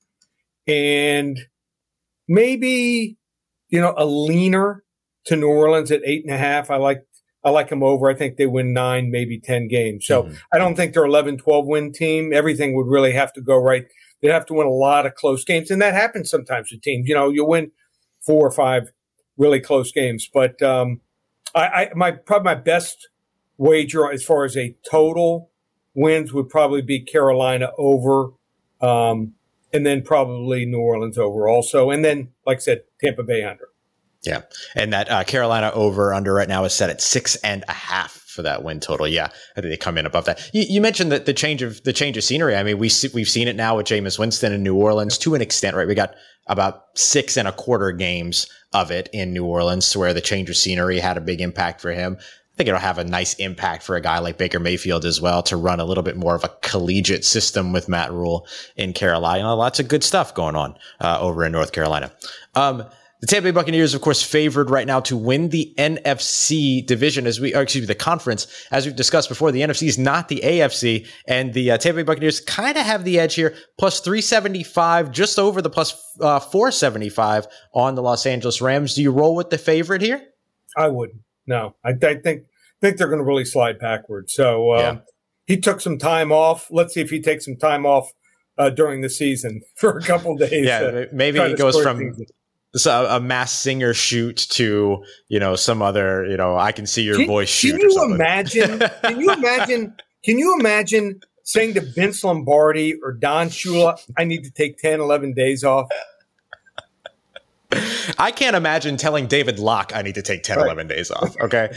Speaker 8: And maybe, you know, a leaner to New Orleans at eight and a half. I like I like them over. I think they win nine, maybe ten games. So mm-hmm. I don't think they're eleven, twelve win team. Everything would really have to go right. They'd have to win a lot of close games. And that happens sometimes with teams. You know, you win four or five really close games. But um, I, I my probably my best wager as far as a total wins would probably be Carolina over, um, and then probably New Orleans over also. And then, like I said, Tampa Bay under.
Speaker 9: Yeah. And that uh, Carolina over under right now is set at six and a half for that win total. Yeah. I think they come in above that. You, you mentioned that the change of the change of scenery. I mean, we see, we've seen it now with Jameis Winston in New Orleans to an extent, right? We got about six and a quarter games of it in New Orleans to where the change of scenery had a big impact for him. I think it'll have a nice impact for a guy like Baker Mayfield as well to run a little bit more of a collegiate system with Matt Rule in Carolina. Lots of good stuff going on uh, over in North Carolina. Um, The Tampa Bay Buccaneers, of course, favored right now to win the N F C division as we, or excuse me, the conference. As we've discussed before, the N F C is not the A F C, and the uh, Tampa Bay Buccaneers kind of have the edge here, plus three seventy-five, just over the plus uh, four seventy-five on the Los Angeles Rams. Do you roll with the favorite here?
Speaker 8: I wouldn't. No, I, I think think they're going to really slide backwards. So um, yeah. he took some time off. Let's see if he takes some time off uh, during the season for a couple of days.
Speaker 9: Yeah, maybe he goes from. Season. So a Mass Singer shoot to, you know, some other, you know, I can see your
Speaker 8: can,
Speaker 9: voice shoot.
Speaker 8: Can you imagine? Can you imagine? Can you imagine saying to Vince Lombardi or Don Shula, I need to take ten, eleven days off?
Speaker 9: I can't imagine telling David Locke I need to take ten, right. eleven days off. Okay.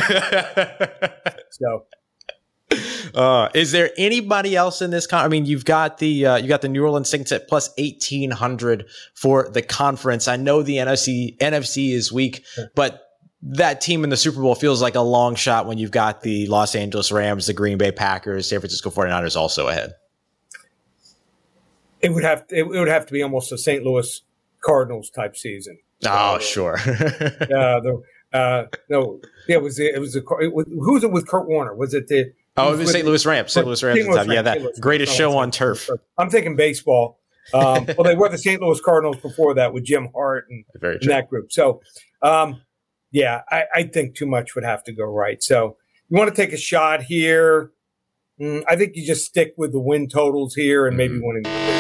Speaker 8: so.
Speaker 9: Uh, is there anybody else in this con- I mean, you've got the uh, you got the New Orleans Saints at plus eighteen hundred for the conference. I know the N F C N F C is weak, but that team in the Super Bowl feels like a long shot when you've got the Los Angeles Rams, the Green Bay Packers, San Francisco forty-niners also ahead.
Speaker 8: It would have to, it would have to be almost a Saint Louis Cardinals type season.
Speaker 9: Oh,
Speaker 8: uh,
Speaker 9: sure.
Speaker 8: Yeah, the, uh, no, yeah, it was it was a, it was, who was it with Kurt Warner? Was it the
Speaker 9: Oh, it was Saint Louis Rams. Saint Louis Rams. Rams. Yeah, that greatest show on turf.
Speaker 8: I'm thinking baseball. Um, well, they were the Saint Louis Cardinals before that with Jim Hart and, and that group. So, um, yeah, I, I think too much would have to go right. So you want to take a shot here. Mm, I think you just stick with the win totals here and maybe winning the division.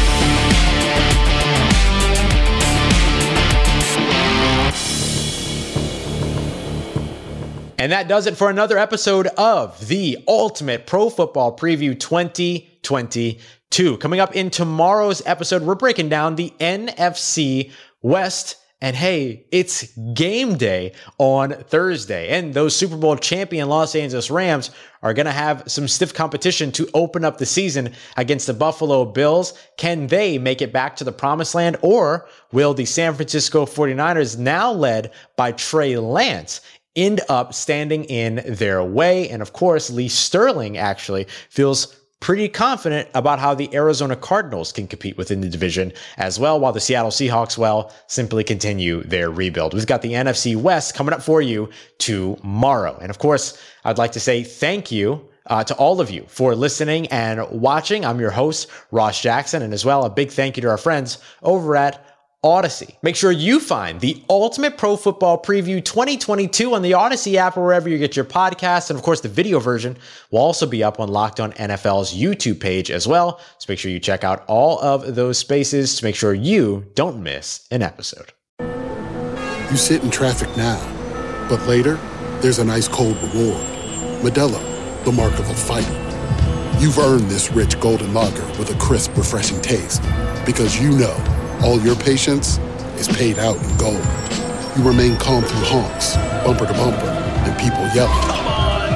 Speaker 9: And that does it for another episode of the Ultimate Pro Football Preview twenty twenty-two. Coming up in tomorrow's episode, we're breaking down the N F C West. And hey, it's game day on Thursday. And those Super Bowl champion Los Angeles Rams are going to have some stiff competition to open up the season against the Buffalo Bills. Can they make it back to the promised land? Or will the San Francisco forty-niners, now led by Trey Lance, end up standing in their way? And of course, Lee Sterling actually feels pretty confident about how the Arizona Cardinals can compete within the division as well, while the Seattle Seahawks, well, simply continue their rebuild. We've got the N F C West coming up for you tomorrow. And of course, I'd like to say thank you Uh, to all of you for listening and watching. I'm your host, Ross Jackson, and as well, a big thank you to our friends over at Odyssey. Make sure you find the Ultimate Pro Football Preview twenty twenty-two on the Odyssey app or wherever you get your podcasts. And of course, the video version will also be up on Locked On N F L's YouTube page as well. So make sure you check out all of those spaces to make sure you don't miss an episode.
Speaker 12: You sit in traffic now, but later, there's an ice cold reward. Modelo, the mark of a fighter. You've earned this rich golden lager with a crisp, refreshing taste. Because you know, all your patience is paid out in gold. You remain calm through honks, bumper to bumper, and people yelling. Come on,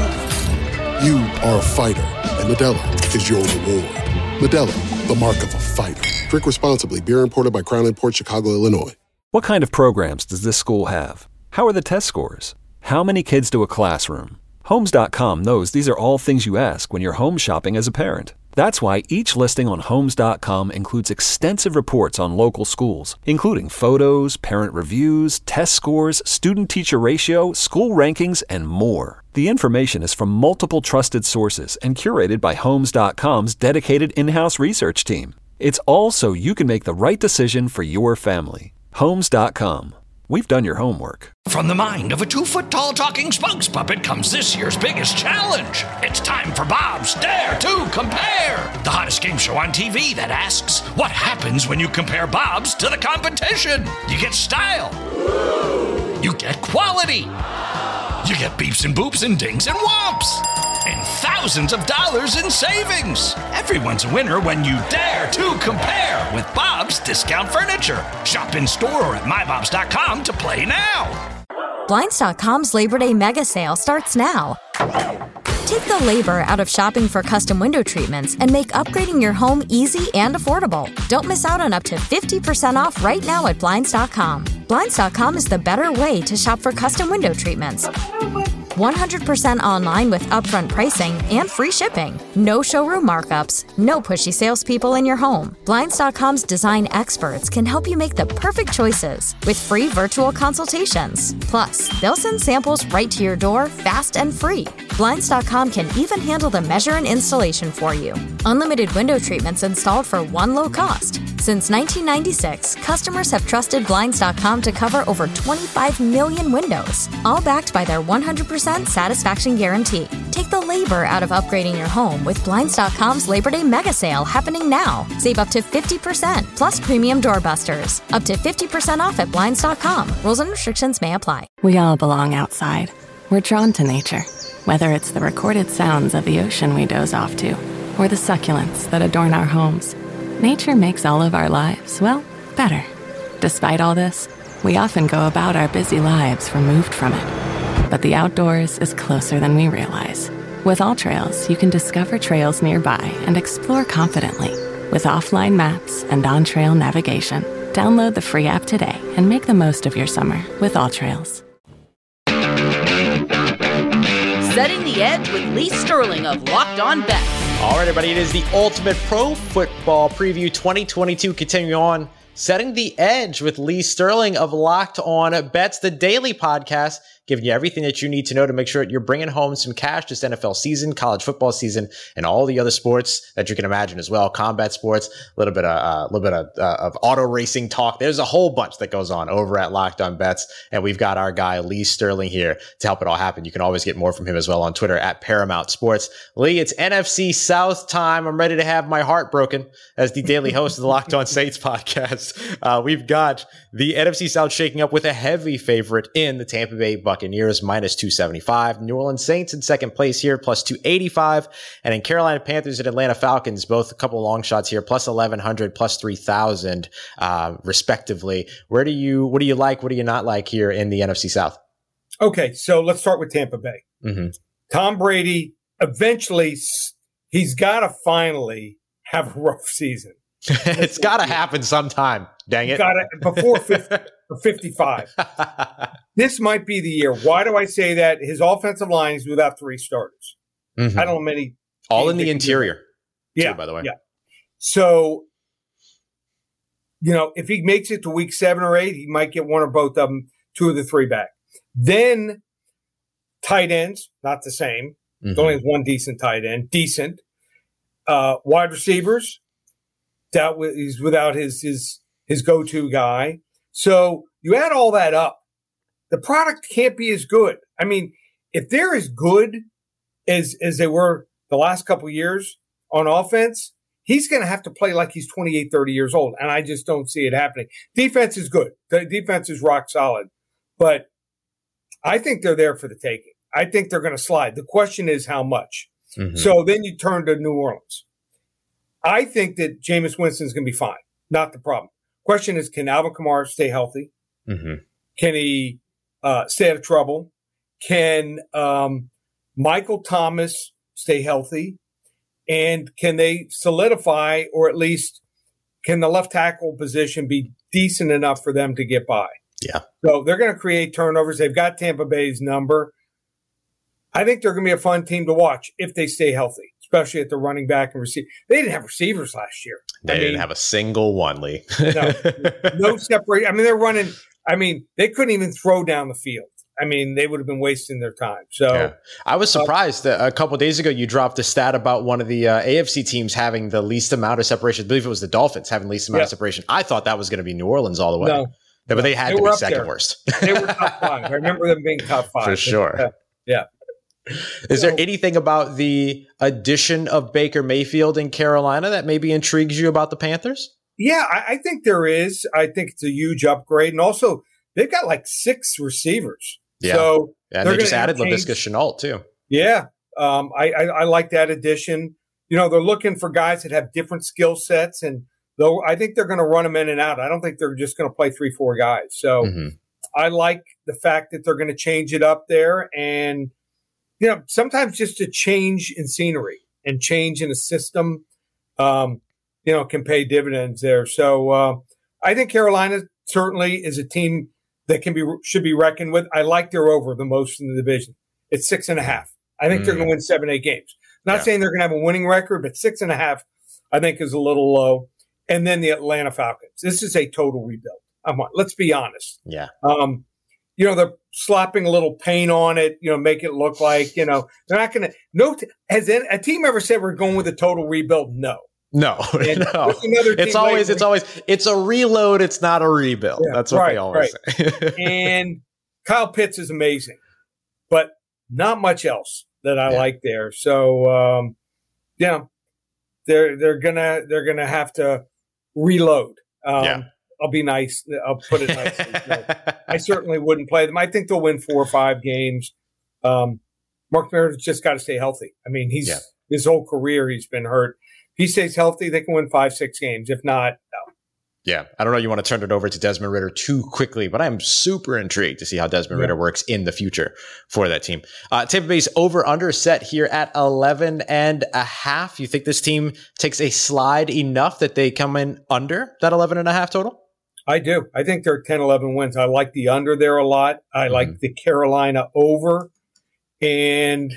Speaker 12: move! You are a fighter, and Modelo is your reward. Modelo, the mark of a fighter. Drink responsibly. Beer imported by Crown Imports, Chicago, Illinois.
Speaker 3: What kind of programs does this school have? How are the test scores? How many kids do a classroom? Homes dot com knows these are all things you ask when you're home shopping as a parent. That's why each listing on Homes dot com includes extensive reports on local schools, including photos, parent reviews, test scores, student-teacher ratio, school rankings, and more. The information is from multiple trusted sources and curated by Homes dot com's dedicated in-house research team. It's all so you can make the right decision for your family. Homes dot com. We've done your homework.
Speaker 2: From the mind of a two-foot-tall talking spokes puppet comes this year's biggest challenge. It's time for Bob's Dare to Compare, the hottest game show on T V that asks, what happens when you compare Bob's to the competition? You get style. You get quality. You get beeps and boops and dings and whomps. And thousands of dollars in savings. Everyone's a winner when you dare to compare with Bob's Discount Furniture. Shop in store or at my bobs dot com to play now.
Speaker 1: Blinds dot com's Labor Day mega sale starts now. Take the labor out of shopping for custom window treatments and make upgrading your home easy and affordable. Don't miss out on up to fifty percent off right now at Blinds dot com. Blinds dot com is the better way to shop for custom window treatments. one hundred percent online with upfront pricing and free shipping. No showroom markups, no pushy salespeople in your home. Blinds dot com's design experts can help you make the perfect choices with free virtual consultations. Plus, they'll send samples right to your door fast and free. Blinds dot com can even handle the measure and installation for you. Unlimited window treatments installed for one low cost. Since nineteen ninety-six, customers have trusted Blinds dot com to cover over twenty-five million windows, all backed by their one hundred percent satisfaction guarantee. Take the labor out of upgrading your home with Blinds dot com's Labor Day mega sale happening now. Save up to fifty percent plus premium doorbusters. Up to fifty percent off at Blinds dot com. Rules and restrictions may apply.
Speaker 4: We all belong outside. We're drawn to nature, whether it's the recorded sounds of the ocean we doze off to, or the succulents that adorn our homes. Nature makes all of our lives, well, better. Despite all this, we often go about our busy lives removed from it. But the outdoors is closer than we realize. With AllTrails, you can discover trails nearby and explore confidently. With offline maps and on-trail navigation, download the free app today and make the most of your summer with AllTrails.
Speaker 5: Setting the edge with Lee Sterling of Locked On Bets.
Speaker 9: All right, everybody, it is the Ultimate Pro Football Preview twenty twenty-two. Continuing on, setting the edge with Lee Sterling of Locked On Bets, the daily podcast, giving you everything that you need to know to make sure you're bringing home some cash this N F L season, college football season, and all the other sports that you can imagine as well. Combat sports, a little bit of a uh, little bit of, uh, of auto racing talk. There's a whole bunch that goes on over at Locked On Bets, and we've got our guy Lee Sterling here to help it all happen. You can always get more from him as well on Twitter at Paramount Sports. Lee, it's N F C South time. I'm ready to have my heart broken as the daily host of the Locked On Saints podcast. Uh, we've got the N F C South shaking up with a heavy favorite in the Tampa Bay Buccaneers, minus two seventy-five. New Orleans Saints in second place here, plus two eighty-five. And in Carolina Panthers and Atlanta Falcons, both a couple of long shots here, plus eleven hundred, plus three thousand, uh, respectively. Where do you, what do you like? What do you not like here in the N F C South?
Speaker 8: Okay, so let's start with Tampa Bay.
Speaker 9: Mm-hmm.
Speaker 8: Tom Brady, eventually, he's got to finally have a rough season.
Speaker 9: It's got to happen sometime. Dang it.
Speaker 8: Got it before fifty, fifty-five. This might be the year. Why do I say that? His offensive line is without three starters.
Speaker 9: Mm-hmm.
Speaker 8: I don't know many.
Speaker 9: All in the interior.
Speaker 8: Yeah.
Speaker 9: Too, by the way.
Speaker 8: Yeah. So, you know, if he makes it to week seven or eight, he might get one or both of them, two of the three back. Then tight ends, not the same.
Speaker 9: Mm-hmm.
Speaker 8: Only has one decent tight end. Decent. Uh, wide receivers. That he's without his his his go-to guy. So you add all that up, the product can't be as good. I mean, if they're as good as as they were the last couple of years on offense, he's going to have to play like he's twenty-eight, thirty years old, and I just don't see it happening. Defense is good. The defense is rock solid, but I think they're there for the taking. I think they're going to slide. The question is how much.
Speaker 9: Mm-hmm.
Speaker 8: So then you turn to New Orleans. I think that Jameis Winston's going to be fine. Not the problem. Question is, can Alvin Kamara stay healthy?
Speaker 9: Mm-hmm.
Speaker 8: Can he uh, stay out of trouble? Can um, Michael Thomas stay healthy? And can they solidify, or at least can the left tackle position be decent enough for them to get by?
Speaker 9: Yeah.
Speaker 8: So they're going to create turnovers. They've got Tampa Bay's number. I think they're going to be a fun team to watch if they stay healthy, especially at the running back and receiver. They didn't have receivers last year.
Speaker 9: They
Speaker 8: I
Speaker 9: didn't
Speaker 8: mean,
Speaker 9: have a single one, Lee.
Speaker 8: no, no separate. I mean, they're running. I mean, they couldn't even throw down the field. I mean, they would have been wasting their time. So
Speaker 9: yeah. I was surprised uh, that a couple of days ago you dropped a stat about one of the uh, A F C teams having the least amount of separation. I believe it was the Dolphins having the least amount
Speaker 8: yeah.
Speaker 9: of separation. I thought that was going to be New Orleans all the way.
Speaker 8: No,
Speaker 9: yeah, but they had
Speaker 8: they
Speaker 9: to be
Speaker 8: up
Speaker 9: second
Speaker 8: there.
Speaker 9: worst.
Speaker 8: They were top five. I remember them being top five.
Speaker 9: For sure.
Speaker 8: Yeah. yeah.
Speaker 9: Is there anything about the addition of Baker Mayfield in Carolina that maybe intrigues you about the Panthers?
Speaker 8: Yeah, I, I think there is. I think it's a huge upgrade. And also, they've got like six receivers.
Speaker 9: Yeah.
Speaker 8: So
Speaker 9: yeah, and they just added Laviska Shenault, too.
Speaker 8: Yeah. Um, I, I, I like that addition. You know, they're looking for guys that have different skill sets. And though I think they're going to run them in and out. I don't think they're just going to play three, four guys. So
Speaker 9: mm-hmm.
Speaker 8: I like the fact that they're going to change it up there. And, you know, sometimes just a change in scenery and change in a system, um, you know, can pay dividends there. So uh, I think Carolina certainly is a team that can be should be reckoned with. I like their over the most in the division. It's six and a half. I think mm. they're going to win seven, eight games. Not yeah. saying they're going to have a winning record, but six and a half I think is a little low. And then the Atlanta Falcons. This is a total rebuild. I'm, let's be honest.
Speaker 9: Yeah.
Speaker 8: Um, you know, they're slapping a little paint on it, you know, make it look like, you know, they're not going to, no, t- has any, a team ever said we're going with a total rebuild? No.
Speaker 9: No,
Speaker 8: and
Speaker 9: no. It's always, lately, it's always, it's a reload. It's not a rebuild. Yeah, That's what right, they always
Speaker 8: right.
Speaker 9: say.
Speaker 8: And Kyle Pitts is amazing, but not much else that I yeah. like there. So, um, yeah, they're, they're gonna, they're gonna have to reload. Um,
Speaker 9: yeah.
Speaker 8: I'll be nice. I'll put it nicely. No, I certainly wouldn't play them. I think they'll win four or five games. Um, Mark Meredith's just got to stay healthy. I mean, he's,
Speaker 9: yeah.
Speaker 8: his whole career, he's been hurt. If he stays healthy, they can win five, six games. If not, no.
Speaker 9: Yeah. I don't know. You want to turn it over to Desmond Ridder too quickly, but I'm super intrigued to see how Desmond yeah. Ridder works in the future for that team. Uh, Tampa Bay's over under set here at eleven and a half. You think this team takes a slide enough that they come in under that eleven and a half total?
Speaker 8: I do. I think they're ten, eleven wins. I like the under there a lot. I mm-hmm. like the Carolina over and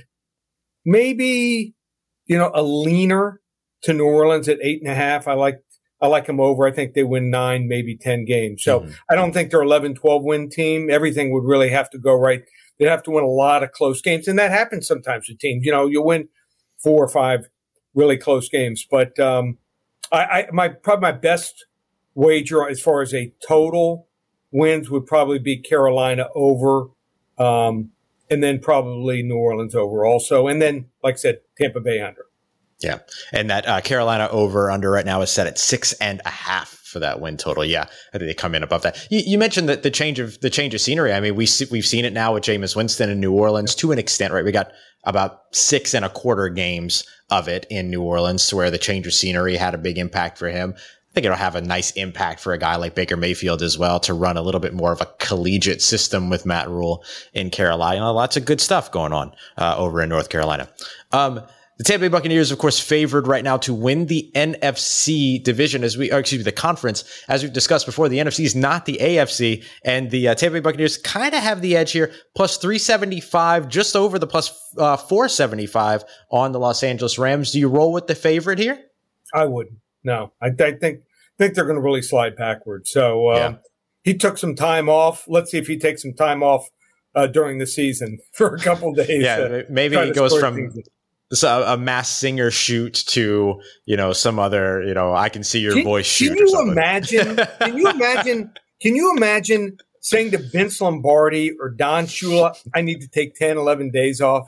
Speaker 8: maybe, you know, a leaner to New Orleans at eight and a half. I like, I like them over. I think they win nine, maybe ten games. So mm-hmm. I don't think they're eleven, twelve win team. Everything would really have to go right. They have to win a lot of close games, and that happens sometimes with teams. You know, you win four or five really close games. But um, I, I my probably my best wager as far as a total wins would probably be Carolina over, um, and then probably New Orleans over also, and then like I said, Tampa Bay under.
Speaker 9: Yeah, and that uh, Carolina over under right now is set at six and a half for that win total. Yeah, I think they come in above that. You, you mentioned that the change of the change of scenery. I mean, we see, we've seen it now with Jameis Winston in New Orleans to an extent, right? We got about six and a quarter games of it in New Orleans, to where the change of scenery had a big impact for him. I think it'll have a nice impact for a guy like Baker Mayfield as well, to run a little bit more of a collegiate system with Matt Rule in Carolina. Lots of good stuff going on uh, over in North Carolina. Um, The Tampa Bay Buccaneers, of course, favored right now to win the N F C division, as we, or excuse me, the conference. As we've discussed before, the N F C is not the A F C, and the uh, Tampa Bay Buccaneers kind of have the edge here, plus three seventy-five, just over the plus uh, four seventy-five on the Los Angeles Rams. Do you roll with the favorite here?
Speaker 8: I wouldn't. No, I, I think think they're going to really slide backwards. So um, yeah. He took some time off. Let's see if he takes some time off uh, during the season for a couple of days.
Speaker 9: Yeah, uh, maybe he goes from. Season. So a Masked Singer shoot to, you know, some other, you know, I can see your
Speaker 8: can,
Speaker 9: voice shoot.
Speaker 8: Can you
Speaker 9: or something.
Speaker 8: imagine? Can you imagine? Can you imagine saying to Vince Lombardi or Don Shula, "I need to take ten, eleven days off"?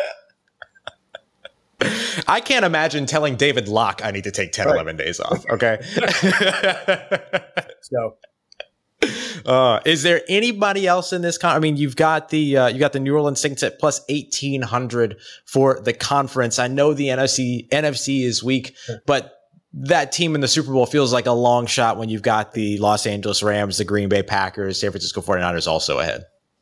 Speaker 9: I can't imagine telling David Locke I need to take ten, right. eleven days off. Okay.
Speaker 8: So.
Speaker 9: Uh, is there anybody else in this? Con- I mean, you've got the uh, you got the New Orleans Saints at plus eighteen hundred for the conference. I know the N F C N F C is weak, but that team in the Super Bowl feels like a long shot when you've got the Los Angeles Rams, the Green Bay Packers, San Francisco forty-niners also ahead.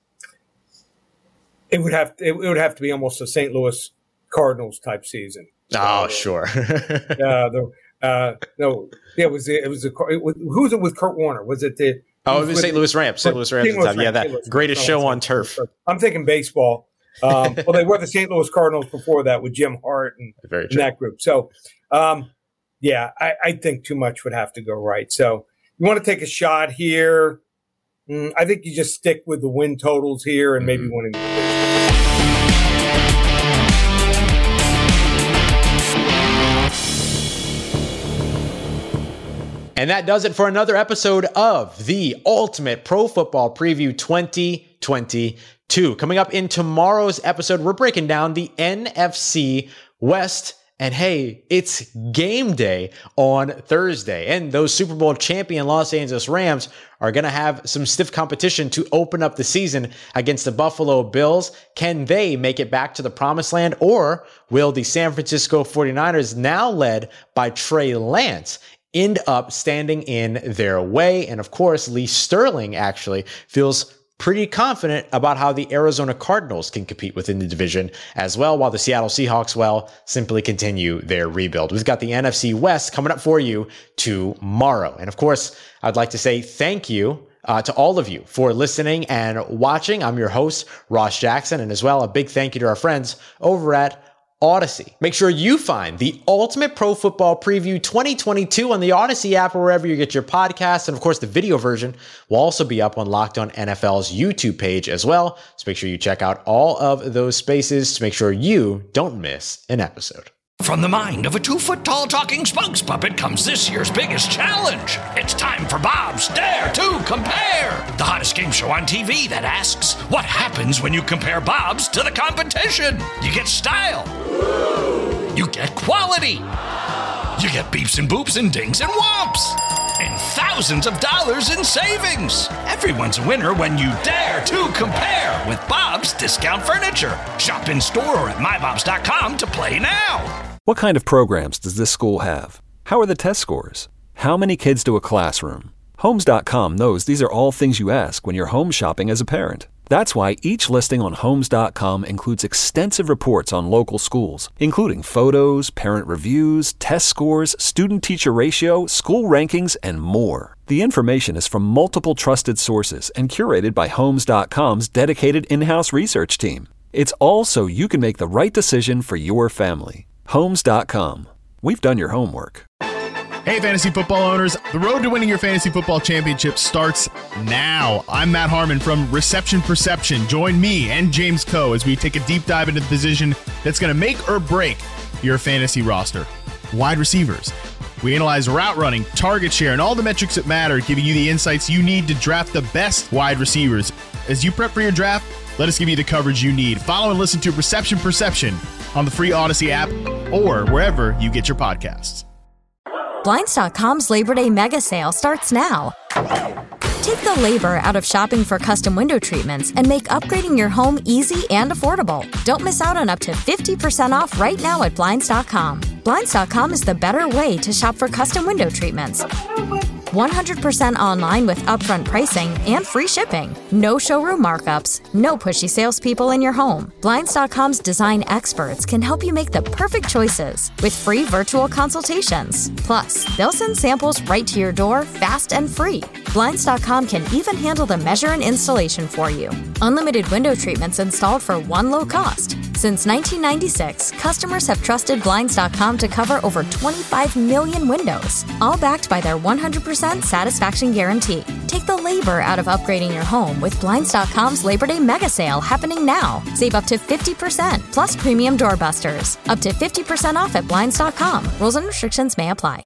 Speaker 8: It would have to, it would have to be almost a Saint Louis Cardinals type season.
Speaker 9: Oh,
Speaker 8: uh,
Speaker 9: sure.
Speaker 8: uh, the, uh, no, yeah, it was it was a, it was, who was it with Kurt Warner? Was it the
Speaker 9: Oh, it was Saint Louis Rams. Saint Louis Rams. Louis Rams. Yeah, that Louis greatest Rams. show on turf.
Speaker 8: I'm thinking baseball. Um, well, they were the Saint Louis Cardinals before that with Jim Hart and,
Speaker 9: Very
Speaker 8: and that group. So, um, yeah, I, I think too much would have to go right. So you want to take a shot here. Mm, I think you just stick with the win totals here and maybe mm-hmm. winning the division.
Speaker 9: And that does it for another episode of the Ultimate Pro Football Preview twenty twenty-two. Coming up in tomorrow's episode, we're breaking down the N F C West. And hey, it's game day on Thursday. And those Super Bowl champion Los Angeles Rams are going to have some stiff competition to open up the season against the Buffalo Bills. Can they make it back to the promised land? Or will the San Francisco forty-niners, now led by Trey Lance, end up standing in their way? And of course, Lee Sterling actually feels pretty confident about how the Arizona Cardinals can compete within the division as well, while the Seattle Seahawks, well, simply continue their rebuild. We've got the N F C West coming up for you tomorrow. And of course, I'd like to say thank you uh, to all of you for listening and watching. I'm your host, Ross Jackson, and as well, a big thank you to our friends over at Odyssey. Make sure you find the Ultimate Pro Football Preview twenty twenty-two on the Odyssey app or wherever you get your podcasts. And of course, the video version will also be up on Locked On N F L's YouTube page as well. So make sure you check out all of those spaces to make sure you don't miss an episode.
Speaker 2: From the mind of a two-foot-tall talking spokes puppet comes this year's biggest challenge. It's time for Bob's Dare to Compare, the hottest game show on T V that asks, what happens when you compare Bob's to the competition? You get style. You get quality. You get beeps and boops and dings and whomps. And thousands of dollars in savings. Everyone's a winner when you dare to compare with Bob's Discount Furniture. Shop in store or at my bobs dot com to play now.
Speaker 3: What kind of programs does this school have? How are the test scores? How many kids do a classroom? Homes dot com knows these are all things you ask when you're home shopping as a parent. That's why each listing on Homes dot com includes extensive reports on local schools, including photos, parent reviews, test scores, student-teacher ratio, school rankings, and more. The information is from multiple trusted sources and curated by Homes dot com's dedicated in-house research team. It's all so you can make the right decision for your family. Homes dot com. We've done your homework.
Speaker 13: Hey, fantasy football owners, the road to winning your fantasy football championship starts now. I'm Matt Harmon from Reception Perception. Join me and James Coe as we take a deep dive into the position that's going to make or break your fantasy roster. Wide receivers. We analyze route running, target share, and all the metrics that matter, giving you the insights you need to draft the best wide receivers. As you prep for your draft, let us give you the coverage you need. Follow and listen to Reception Perception on the free Odyssey app or wherever you get your podcasts.
Speaker 1: Blinds dot com's Labor Day mega sale starts now. Take the labor out of shopping for custom window treatments and make upgrading your home easy and affordable. Don't miss out on up to fifty percent off right now at Blinds dot com. Blinds dot com is the better way to shop for custom window treatments. one hundred percent online with upfront pricing and free shipping. No showroom markups, no pushy salespeople in your home. Blinds dot com's design experts can help you make the perfect choices with free virtual consultations. Plus, they'll send samples right to your door fast and free. Blinds dot com can even handle the measure and installation for you. Unlimited window treatments installed for one low cost. Since nineteen ninety-six, customers have trusted Blinds dot com to cover over twenty-five million windows, all backed by their one hundred percent satisfaction guarantee. Take the labor out of upgrading your home with Blinds dot com's Labor Day mega sale happening now. Save up to fifty percent plus premium doorbusters. Up to fifty percent off at Blinds dot com. Rules and restrictions may apply.